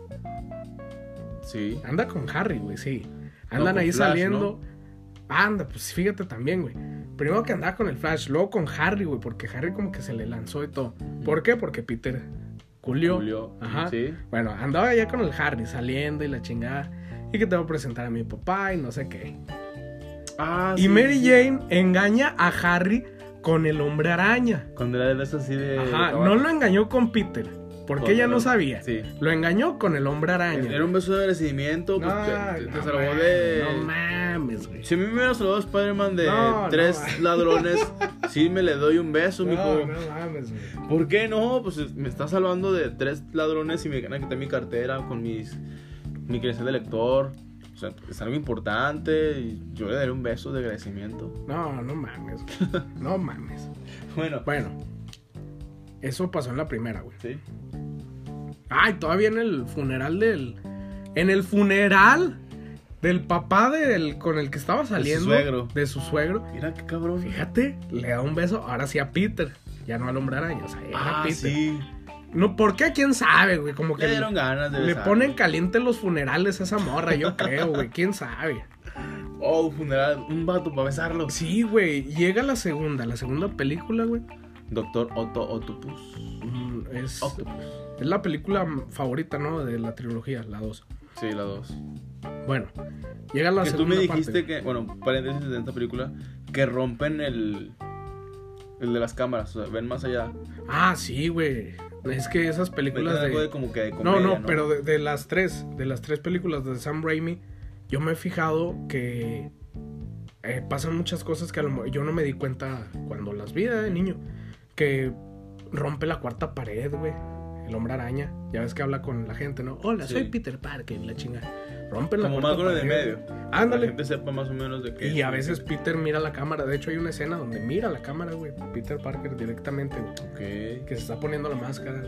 Sí. Anda con Harry, güey, sí. Andan con ahí Flash, saliendo. Anda, pues fíjate también, güey. Primero que andaba con el Flash, luego con Harry, güey, porque Harry como que se le lanzó y todo. ¿Por qué? Porque Peter culió. Julio. Ajá. Sí. Bueno, andaba ya con el Harry saliendo y la chingada. Y que te voy a presentar a mi papá y no sé qué. Ah, Y sí, Mary sí. Jane engaña a Harry con el hombre araña. Cuando era de eso así de. Ajá, de no lo engañó con Peter, porque Con ella el no hombre- sabía. Sí. Lo engañó con el hombre araña. Era un beso de agradecimiento. No, Pues te, te- te no salvó mames, de. no mames, güey. Si a mí me hubiera salvado Spider-Man de No, no tres mames. ladrones, sí me le doy un beso, mijo. No, no mames, güey. ¿Por qué no? Pues me está salvando de tres ladrones y me van a quitar mi cartera con mis mi credencial de lector. O sea, es algo importante y yo le daré un beso de agradecimiento. No, no mames, güey. No mames. Bueno, Bueno, eso pasó en la primera, güey. sí. Ay, todavía en el funeral del... En el funeral del papá del con el que estaba saliendo. suegro. De su suegro. Mira qué cabrón. Fíjate, le da un beso, ahora sí a Peter. Ya no al hombre araña, o sea, era Ah, Peter. sí. No, ¿por qué? ¿Quién sabe, güey? Como que Le le, dieron ganas de le besar. ponen caliente los funerales a esa morra, yo creo, güey. ¿Quién sabe? Oh, un funeral, un vato para besarlo. Sí, güey. Llega la segunda, la segunda película, güey. Doctor Otto Octopus. Mm, Es, Octopus. es la película favorita, ¿no? De la trilogía, la dos. Sí, la dos. Bueno, llega la Que tú segunda me dijiste parte. que, bueno, paréntesis de esta película, que rompen el el de las cámaras, o sea, ven más allá. Ah, sí, güey. Es que esas películas Meten algo de... de como que de No, comedia, no, pero de, de las tres, de las tres películas de Sam Raimi, yo me he fijado que eh, pasan muchas cosas que a lo mo- yo no me di cuenta cuando las vi de niño. Que rompe la cuarta pared, güey. El hombre araña. Ya ves que habla con la gente, ¿no? Hola, Sí. soy Peter Parker, la chinga. Rompen la como cuarta más con el de pared. medio. La Ándale. gente sepa más o menos de qué. Y es. a veces Peter mira la cámara. De hecho, hay una escena donde mira la cámara, güey. Peter Parker directamente, güey. Ok. Que se está poniendo la máscara.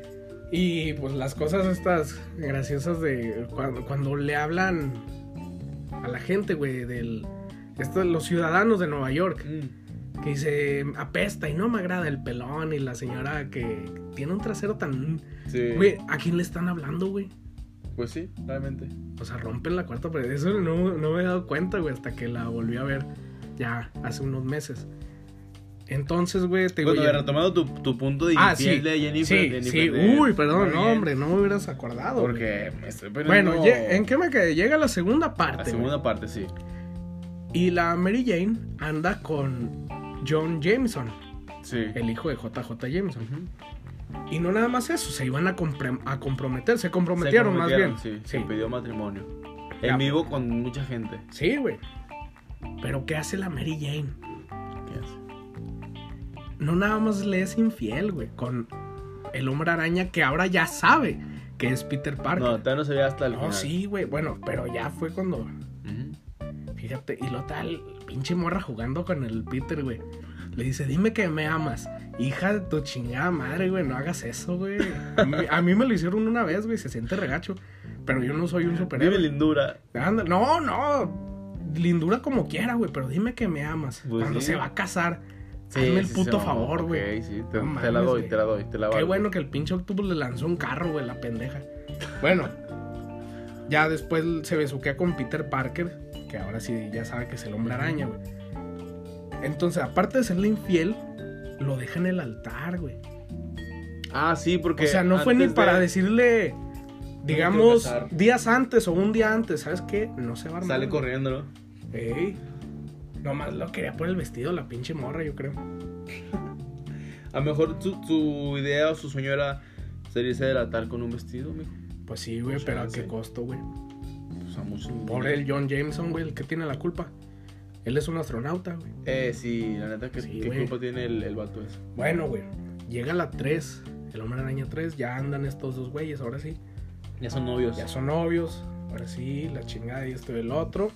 Y pues las cosas estas graciosas de cuando, cuando le hablan a la gente, güey, del esto, los ciudadanos de Nueva York, Mm, que dice apesta y no me agrada el pelón y la señora que tiene un trasero tan... sí. Güey, ¿a quién le están hablando, güey? Pues sí, realmente. O sea, rompen la cuarta pared. Eso no, no me he dado cuenta, güey, hasta que la volví a ver ya hace unos meses. Entonces, güey, te digo... Bueno, ya- retomando tu, tu punto de Ah, infiel sí, de Jennifer. sí, Jennifer sí. de- Uy, perdón, Muy no, bien. hombre, no me hubieras acordado. güey. Porque me estoy poniendo... Bueno, lle- ¿en qué me quedé? Llega la segunda parte. La güey. segunda parte, sí. Y la Mary Jane anda con John Jameson, Sí. el hijo de J J Jameson. Ujú. Y no nada más eso, se iban a, compre- a comprometer, se comprometieron, Se más bien. Sí, Sí, se pidió matrimonio. Ya. En vivo con mucha gente. sí, güey. Pero ¿qué hace la Mary Jane? ¿Qué hace? No nada más le es infiel, güey, con el hombre araña que ahora ya sabe que es Peter Parker. No, todavía no se ve hasta el No, final. sí, güey, bueno, pero ya fue cuando... Ujú. Fíjate, y lo tal, pinche morra jugando con el Peter, güey. Le dice, dime que me amas. Hija de tu chingada madre, güey, no hagas eso, güey. A mí, a mí me lo hicieron una vez, güey, se siente regacho. Pero yo no soy un Dime superhéroe. lindura. Anda, no, no. Lindura como quiera, güey, pero dime que me amas. Pues Cuando sí. se va a casar, Sí, hazme el sí, puto sí, favor, ok, güey. sí, te, No te la mames, doy, güey. te la doy, te la Qué valgo. bueno que el pinche Octopus le lanzó un carro, güey, la pendeja. Bueno, ya después se besuquea con Peter Parker, que ahora sí ya sabe que es el hombre araña, güey. Entonces, aparte de serle infiel, lo deja en el altar, güey. Ah, sí, porque. O sea, no fue ni antes para de- decirle, digamos, casar. días antes o un día antes, ¿sabes qué? No se va a armar. Sale güey. corriendo, ¿no? Ey, nomás lo quería por el vestido, la pinche morra, yo creo. A lo mejor su, su idea o su sueño era salirse del altar con un vestido, mijo. Pues sí, güey, Mucha pero ¿a gracia. qué costo, güey? O sea, mucho. Pobre el John Jameson, güey, el que tiene la culpa. Él es un astronauta, güey. Eh, sí, la neta, que Sí, ¿qué güey. culpa tiene el, el vato ese? Bueno, güey, llega la tres, el hombre araña tres, ya andan estos dos güeyes, ahora sí. Ya son novios. Ya son novios, ahora sí, la chingada y esto y el otro.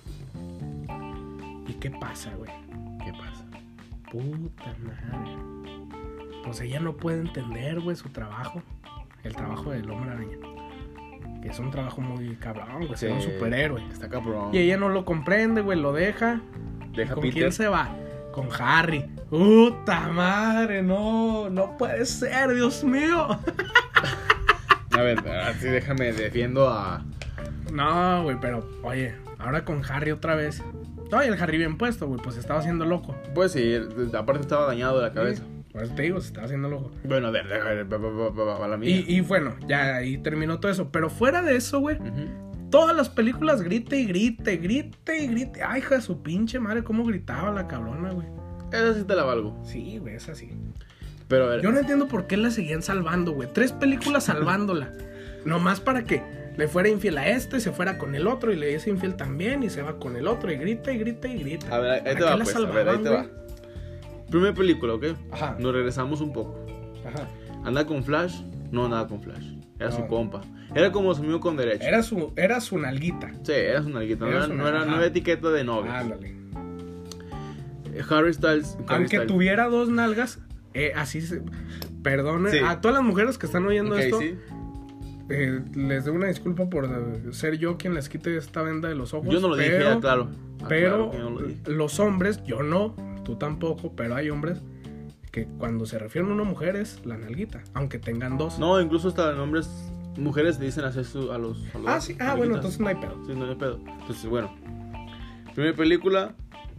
¿Y qué pasa, güey? ¿Qué pasa? Puta madre. Pues ella no puede entender, güey, su trabajo. El trabajo del hombre araña. Que es un trabajo muy cabrón, güey, ser un Sí. superhéroe. Está cabrón. Y ella no lo comprende, güey, lo deja. Deja ¿Con Peter. quién se va? con Harry. ¡Puta madre! No, no puede ser, Dios mío. A ver, así déjame, defiendo a... No, güey, pero, oye, ahora con Harry otra vez. No, y el Harry bien puesto, güey, pues estaba haciendo loco. Pues sí, aparte estaba dañado de la cabeza. Sí, por eso te digo, se estaba haciendo loco. Bueno, a ver, déjame, va, va, va, va, va la mía. Y, y bueno, ya ahí terminó todo eso. Pero fuera de eso, güey, Uh-huh. todas las películas grite y grite, grite y grite. Ay, hija de su pinche madre, cómo gritaba la cabrona, güey. Esa sí te la valgo. Sí, güey, es así. Pero a ver, Yo no entiendo por qué la seguían salvando, güey. Tres películas salvándola. Nomás para que le fuera infiel a este, se fuera con el otro y le dice infiel también y se va con el otro y grita y grita y grita. a ver, ahí ¿Para te qué va, la pues, a ver, salvaban, ahí te va. güey? Primera película, ¿ok? Ajá. Nos regresamos un poco. Ajá. ¿Anda con Flash? No, nada con Flash. Era No. su compa. Era como su amigo con derecho. Era su, era su nalguita. Sí, era su nalguita. No Era era, su no era, nalga. no era etiqueta de novio. Ándale. Eh, Harry Styles. Harry Aunque Styles. tuviera dos nalgas, eh, así se... Perdone Sí. a todas las mujeres que están oyendo Ok, esto. sí. Eh, les doy una disculpa por eh, ser yo quien les quite esta venda de los ojos. Yo no lo dije, pero, ya, claro. Ah, Pero claro que yo no lo dije. los hombres, yo no, tú tampoco, pero hay hombres que cuando se refieren a una mujer es la nalguita, aunque tengan dos. No, incluso hasta nombres, mujeres le dicen hacer su, a los. A los Ah, sí, ah, bueno, entonces no hay pedo. Sí, no hay pedo. Entonces, bueno. Primera película.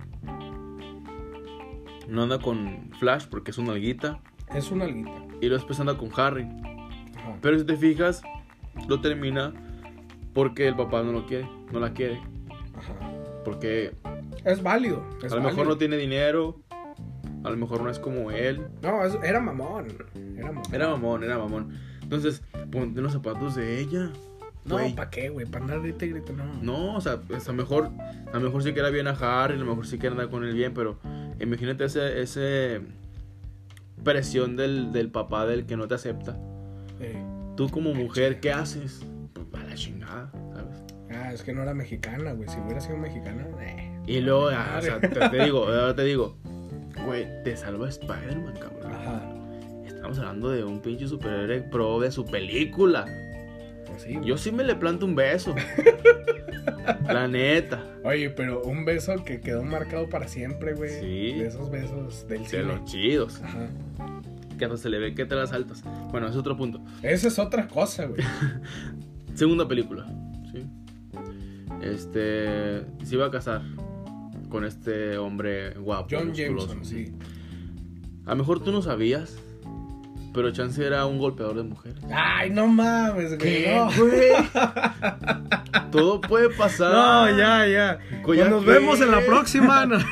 No anda con Flash porque es una alguita. Es una nalguita. Y luego después anda con Harry. Ajá. Pero si te fijas, lo termina porque el papá no lo quiere, no la quiere. Ajá. Porque Es válido. Es a lo mejor válido. no tiene dinero, a lo mejor no es como él. No, es- era mamón. Era mamón. Era mamón, era mamón. Entonces, ponte los zapatos de ella. No, güey. ¿para qué, güey? ¿Para andar grite y grite? No. No, o sea, pues, a lo mejor, a lo mejor sí que era bien a Harry, a lo mejor sí que andar con él bien, pero imagínate ese, ese presión del, del papá del que no te acepta. Eh, Tú como mujer, ¿qué haces? Pues a la chingada, ¿sabes? Ah, es que no era mexicana, güey. Si hubiera sido mexicana, eh. Y luego, ah, o sea, te, te digo, ahora te digo, güey, te salva Spider-Man, cabrón. Ajá. Estamos hablando de un pinche superhéroe pro de su película. Pues sí, güey. Yo sí me le planto un beso. La neta. Oye, pero un beso que quedó marcado para siempre, güey. Sí. De esos besos del De cine. los chidos. Ajá. Que hasta se le ve que te las saltas. Bueno, ese es otro punto. Esa es otra cosa, güey. Segunda película. ¿Sí? Este. Se iba a casar con este hombre guapo. John musculoso. Jameson, sí. A lo mejor tú no sabías, pero Chance era un golpeador de mujeres. Ay, no mames, güey. ¿Qué, No. güey? Todo puede pasar. No, ya, ya. Pues Pues ya nos qué. vemos en la próxima. No,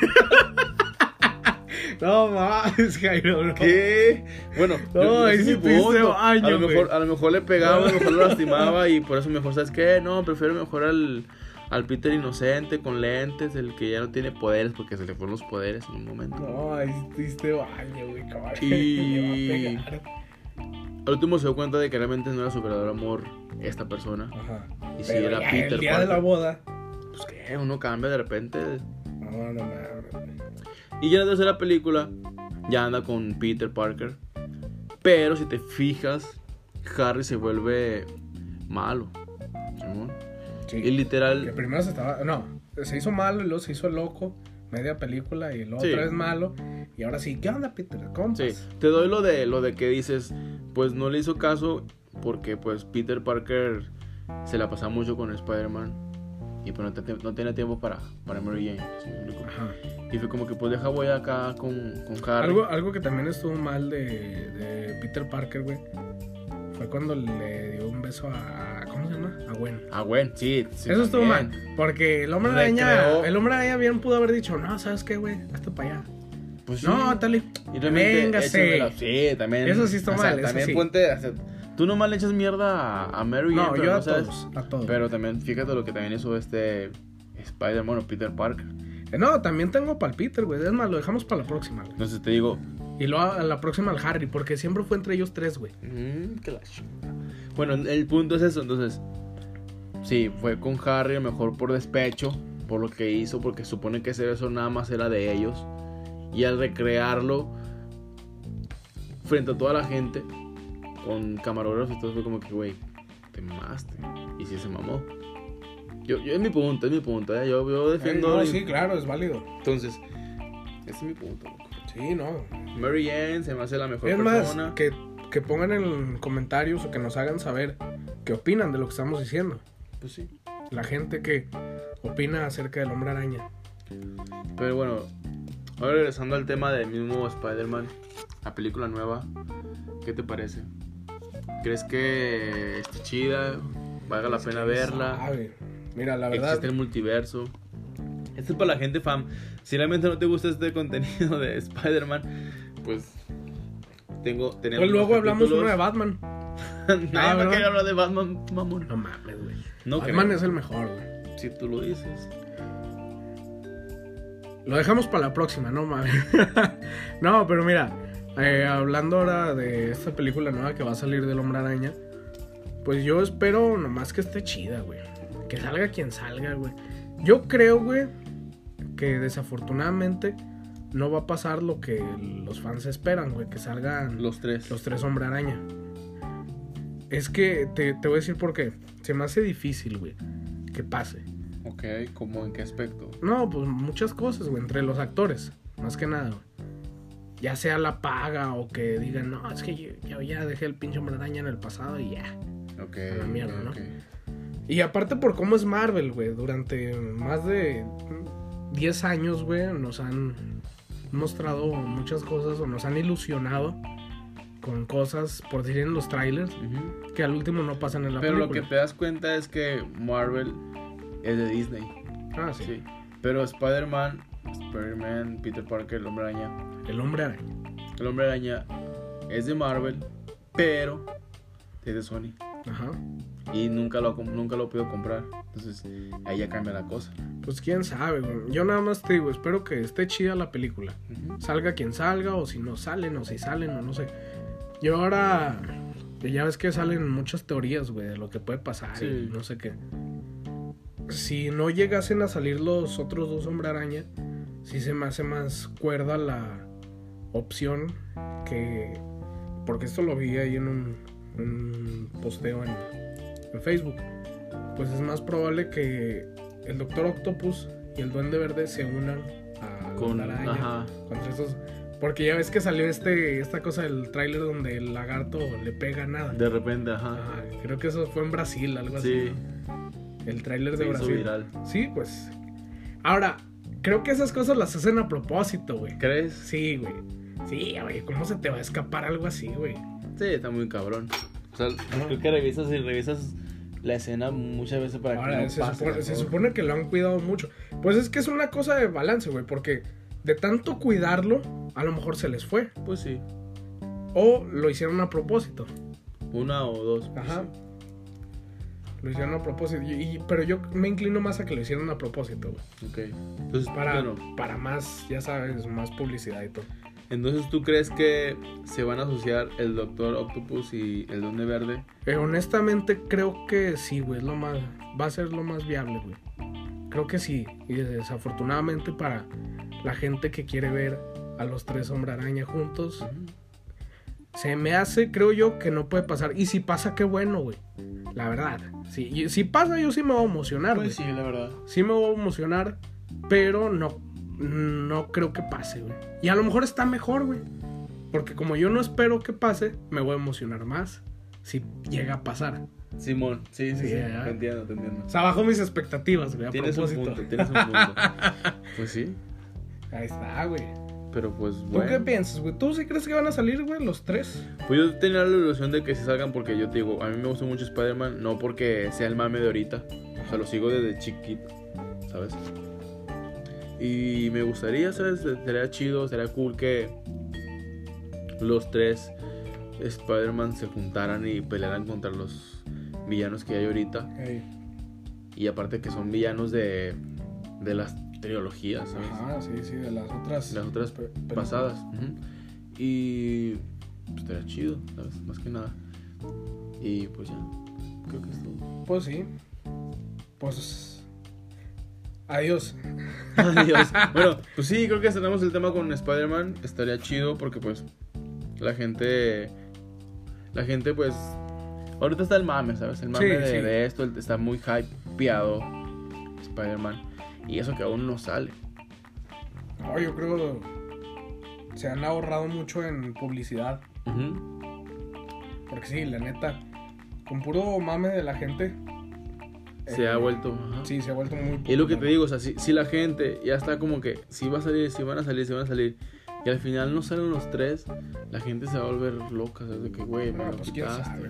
no mames, Jairo. No. ¿Qué? Bueno, No, yo- yo ahí sí sí mi tuviste punto. baño, a lo güey. mejor, a lo mejor le pegaba, a lo mejor lo lastimaba y por eso mejor, ¿sabes qué? No, prefiero mejor al, al Peter inocente con lentes, el que ya no tiene poderes porque se le fueron los poderes en un momento. No, ahí tuviste baño, güey. cabrón. Y- Me va a pegar. Al último se dio cuenta de que realmente no era su verdadero amor esta persona. Ajá. Y si Pero era ya, Peter el día Parker. de la boda. Pues que uno cambia de repente. No, no mames. Y ya en la tercera película ya anda con Peter Parker. Pero si te fijas, Harry se vuelve malo. ¿Simón? Sí. Y Que literal, primero se estaba. No, se hizo malo y luego se hizo loco. Media película y luego Sí. otra vez malo. Y ahora sí, ¿qué onda, Peter? ¿Cómo? sí, te doy lo de lo de que dices, pues no le hizo caso porque pues Peter Parker se la pasaba mucho con Spider-Man y pues no, te- no tenía tiempo para, para Mary Jane. ¿Sí me explico? Ajá. Y fue como que pues deja voy acá con, con Harry. Algo, algo que también estuvo mal de, de Peter Parker, güey. Fue cuando le dio un beso a. ¿Cómo se llama? A Gwen. Ah, bueno, sí, sí, Eso estuvo también. mal. Porque el hombre Le araña. creó- El hombre araña bien pudo haber dicho, no, ¿sabes qué, güey? Hazte para allá. Pues sí. No, tal y. Y realmente, Véngase. échamela- sí, también. Eso sí está o sea, mal, eso También sí. ponte. O sea, tú nomás le echas mierda a, a Mary Jane, No, pero yo no a sabes- todos. A todos. Pero también, fíjate lo que también hizo este Spider-Man, bueno, Peter Parker. Eh, No, también tengo para el Peter, güey. Es más, lo dejamos para la próxima, güey. Entonces te digo, Y luego a la próxima al Harry, porque siempre fue entre ellos tres, güey. mmm, que la chingada. Bueno, el punto es eso, entonces. Sí, fue con Harry, a lo mejor por despecho, por lo que hizo, porque supone que ese beso nada más era de ellos. Y al recrearlo frente a toda la gente, con camarógrafos y todo, fue como que, güey, te mamaste. Y sí se mamó. Yo, yo es mi punto, es mi punto, ¿eh? Yo, yo defiendo. Eh, no, sí, claro, es válido. Entonces, Ese es mi punto, loco. Sí, no. Mary Jane se me hace la mejor Es persona. más, que, que pongan en comentarios o que nos hagan saber qué opinan de lo que estamos diciendo. Pues sí. La gente que opina acerca del Hombre Araña. Pero bueno, ahora regresando al tema del mismo Spider-Man, la película nueva, ¿qué te parece? ¿Crees que esté chida? ¿Valga la Es pena que verla? sabe. Mira, la verdad. ¿Existe el multiverso? Esto es para la gente fan. Si realmente no te gusta este contenido de Spider-Man, pues tengo tenemos Pues luego los hablamos capítulos. uno de Batman. Nadie Ah, va a ¿verdad? querer hablar de Batman, mamón. No mames, güey. No Batman creo. es el mejor, güey. Si tú lo dices. Lo dejamos para la próxima, no mames. No, pero mira, eh, hablando ahora de esta película nueva que va a salir del Hombre Araña, pues yo espero nomás que esté chida, güey. Que salga quien salga, güey. Yo creo, güey, que desafortunadamente no va a pasar lo que los fans esperan, güey. Que salgan Los tres. los tres Hombre Araña. Es que te, te voy a decir por qué. Se me hace difícil, güey, que pase. Ok, ¿cómo en qué aspecto? No, pues muchas cosas, güey, entre los actores, más que nada, güey. Ya sea la paga o que digan, no, es que yo, yo ya dejé el pinche Hombre Araña en el pasado y ya. Ok. A la mierda, ok, ¿no? ok. Y aparte por cómo es Marvel, güey, durante más de diez años, güey, nos han mostrado muchas cosas o nos han ilusionado con cosas, por decir en los trailers, Ujú. que al último no pasan en la Pero lo película. que te das cuenta es que Marvel es de Disney. Ah, sí. Sí. Pero Spider-Man, Spider-Man, Peter Parker, el Hombre Araña. El Hombre Araña. El Hombre Araña es de Marvel, pero es de Sony. Ajá. Y nunca lo, nunca lo puedo comprar. Entonces ahí ya cambia la cosa. Pues quién sabe, güey. Yo nada más te digo, espero que esté chida la película. Ujú. Salga quien salga, o si no salen, o si salen, o no sé. Yo ahora, ya ves que salen muchas teorías, güey, de lo que puede pasar Sí. y no sé qué. Si no llegasen a salir los otros dos Hombre Araña, sí se me hace más cuerda la opción que... Porque esto lo vi ahí en un, un posteo en, en Facebook. Pues es más probable que el Doctor Octopus y el Duende Verde se unan a Con la araña ajá. contra estos. Porque ya ves que salió este esta cosa del tráiler donde el lagarto le pega nada. De repente, ajá. Ajá, creo que eso fue en Brasil, algo Sí. así. El tráiler de Se hizo Brasil. viral. Sí, pues. Ahora, creo que esas cosas las hacen a propósito, güey. ¿Crees? Sí, güey. Sí, güey, ¿cómo se te va a escapar algo así, güey? Sí, está muy cabrón. O sea, creo que revisas y revisas la escena muchas veces para Ahora, que no se, pase. supone, la se cosa. supone que lo han cuidado mucho. Pues es que es una cosa de balance, güey, porque de tanto cuidarlo, a lo mejor se les fue. Pues sí. O lo hicieron a propósito. Una o dos. pues Ajá. sí. Lo hicieron a propósito. Y, y- pero yo me inclino más a que lo hicieron a propósito, güey. Ok. Entonces, Para, bueno, para más, ya sabes, más publicidad y todo. entonces ¿tú crees que se van a asociar el Doctor Octopus y el Duende Verde? Pero honestamente creo que sí, güey. Es lo más, va a ser lo más viable, güey. Creo que sí. Y desafortunadamente para la gente que quiere ver a los tres Hombre Araña juntos, Ujú. se me hace, creo yo, que no puede pasar. Y si pasa, qué bueno, güey. La verdad. Sí, y si pasa, yo sí me voy a emocionar, güey. Pues sí, la verdad. Sí me voy a emocionar, pero no, no creo que pase, güey. Y a lo mejor está mejor, güey. Porque como yo no espero que pase, me voy a emocionar más si llega a pasar. Simón, sí, sí, Sí, sí. ya. Te entiendo, te entiendo. O sea, bajo mis expectativas, güey, a Tienes un propósito. punto, tienes un punto. Pues sí, Ahí está, güey. pero pues ¿Tú bueno. qué piensas, güey? ¿Tú sí crees que van a salir, güey, los tres? Pues yo tenía la ilusión de que se salgan porque yo te digo, a mí me gusta mucho Spider-Man, no porque sea el mame de ahorita. O sea, lo sigo desde chiquito, ¿sabes? Y me gustaría, ¿sabes? Sería chido, sería cool que los tres Spider-Man se juntaran y pelearan contra los villanos que hay ahorita. Y aparte que son villanos de, de las trilogías, ¿sabes? Ajá, sí, sí, de las otras. Las otras pe- películas. pasadas. Ujú. Y pues estaría chido, ¿sabes? Más que nada. Y pues ya, creo que es todo. Pues sí. Pues. Adiós. Adiós. Bueno, pues sí, creo que cerramos el tema con Spider-Man. Estaría chido porque pues la gente, la gente pues, ahorita está el mame, ¿sabes? El mame Sí, de, sí. de esto, el- está muy hypeado Spider-Man. Y eso que aún no sale. No, yo creo se han ahorrado mucho en publicidad. Uh-huh. Porque sí, la neta, con puro mame de la gente. Se eh, ha vuelto. Ajá. Sí, se ha vuelto muy Y es lo que te popular. digo, o sea, si, si la gente ya está como que si va a salir, si van a salir, si van a salir, y al final no salen los tres, la gente se va a volver loca, ¿sabes? De que, güey, me No, lo pues quién quitaste. sabe.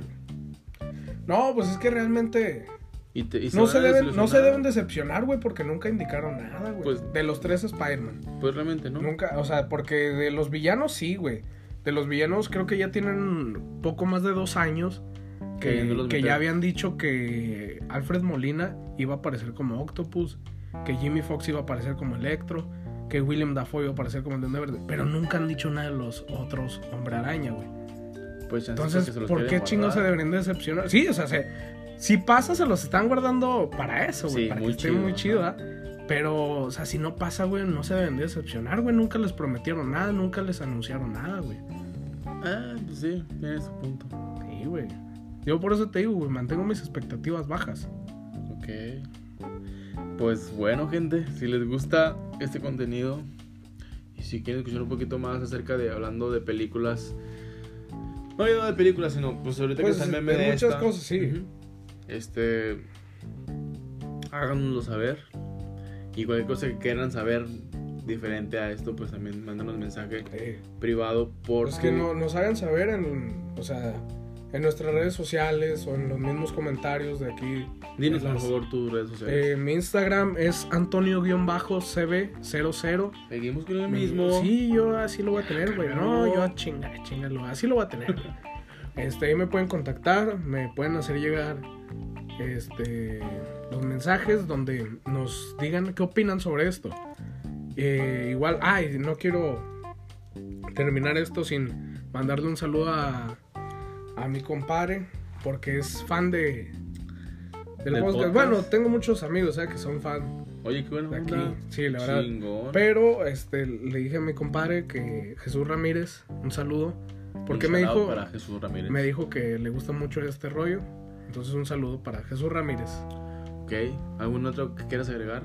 No, pues es que realmente Y te, y se no van se, a deben, no se desilusionar. deben decepcionar, güey, porque nunca indicaron nada, güey. Pues- de los tres Spider-Man. Pues realmente, ¿no? Nunca, o sea, porque de los villanos sí, güey. De los villanos creo que ya tienen poco más de dos años que, Queriéndolos que meter. ya habían dicho que Alfred Molina iba a aparecer como Octopus, que Jimmy Fox iba a aparecer como Electro, que William Dafoe iba a aparecer como el Duende Verde, pero nunca han dicho nada de los otros Hombre Araña, güey. Pues chance Entonces, porque se los ¿por quieren qué chingos se guardar. deberían de decepcionar? Sí, o sea, se, si pasa se los están guardando para eso, güey, Sí, para muy que esté chido, muy ajá. chido, ¿ah? Pero, o sea, si no pasa, güey, no se deben de decepcionar, güey. Nunca les prometieron nada, nunca les anunciaron nada, güey. Ah, pues sí, tiene su punto. Sí, güey. Yo por eso te digo, güey, mantengo mis expectativas bajas. Ok. Pues bueno, gente, si les gusta este contenido y si quieren escuchar un poquito más acerca de hablando de películas, no digo de películas, sino pues ahorita Pues, que está el meme de de muchas esta, cosas, sí. ujú, este, háganoslo saber y cualquier cosa que quieran saber diferente a esto, pues también mándanos mensaje Eh, privado por pues que tu- no, nos hagan saber en, o sea, en nuestras redes sociales o en los mismos comentarios de aquí. Dinos Las- por favor tus redes sociales. Eh, mi Instagram es Antonio-C B cero cero. Seguimos con el mismo. Sí, yo así lo voy a tener, güey. No, No. yo chinga, chingalo, así lo voy a tener. Este, ahí me pueden contactar, me pueden hacer llegar este los mensajes donde nos digan qué opinan sobre esto. Eh, igual, ay, no quiero terminar esto sin mandarle un saludo a, a mi compadre, porque es fan de del ¿Del podcast. podcast? Bueno, tengo muchos amigos, ¿eh? Que son fan Oye, qué bueno. de aquí. Sí, la verdad. Chingón. Pero este, le dije a mi compadre que Jesús Ramírez, un saludo, porque Un me shout out dijo, para Jesús Ramírez. me dijo que le gusta mucho este rollo. Entonces un saludo para Jesús Ramírez. Ok, ¿algún otro que quieras agregar?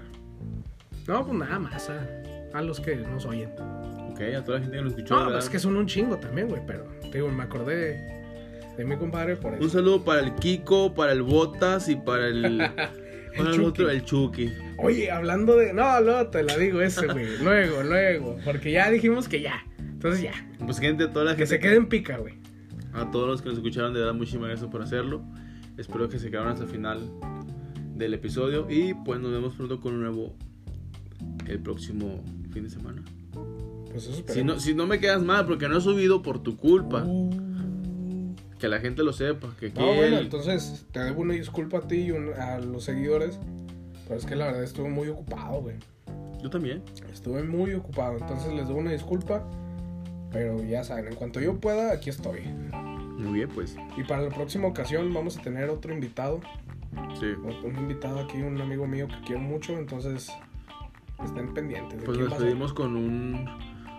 No, pues nada más a, a los que nos oyen. Ok, a toda la gente que nos escuchó. No, ¿verdad? pues es que son un chingo también, güey, pero te digo, me acordé de, de mi compadre por Un eso. saludo para el Kiko, para el Botas y para el... ¿Cuál es el Chucky. otro? El Chucky. Oye, hablando de... No, luego te la digo ese, güey. Luego, luego. Porque ya dijimos que ya. Entonces ya. Pues gente, toda la Que gente... se quede en pica, güey. A todos los que nos escucharon, de verdad, muchísimas gracias por hacerlo. Espero que se quedaron hasta el final del episodio. Y pues nos vemos pronto con un nuevo... El próximo fin de semana. Pues eso Si no, si no me quedas mal, porque no he subido por tu culpa. Uh. Que la gente lo sepa. Que aquí No, bueno, el- entonces te debo una disculpa a ti y un- a los seguidores. Pero es que la verdad estuve muy ocupado, güey. Yo también. Estuve muy ocupado. Entonces les debo una disculpa. Pero ya saben, en cuanto yo pueda, aquí estoy. Muy bien, pues. Y para la próxima ocasión vamos a tener otro invitado. Sí. Un invitado aquí, un amigo mío que quiero mucho. Entonces estén pendientes. de Pues quién nos va a ser. despedimos con un...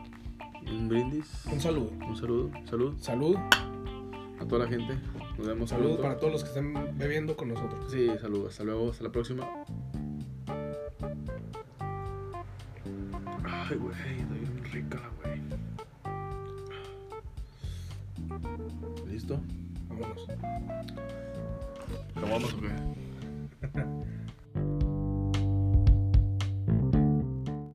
Un brindis. Un saludo. Un saludo. Salud. Salud. A toda la gente. Nos vemos. Saludos pronto. para todos los que estén bebiendo con nosotros. Sí, saludos. Hasta luego. Hasta la próxima. Ay, güey. Está bien rica, güey. ¿Listo? Vámonos. ¿Lo vamos o qué?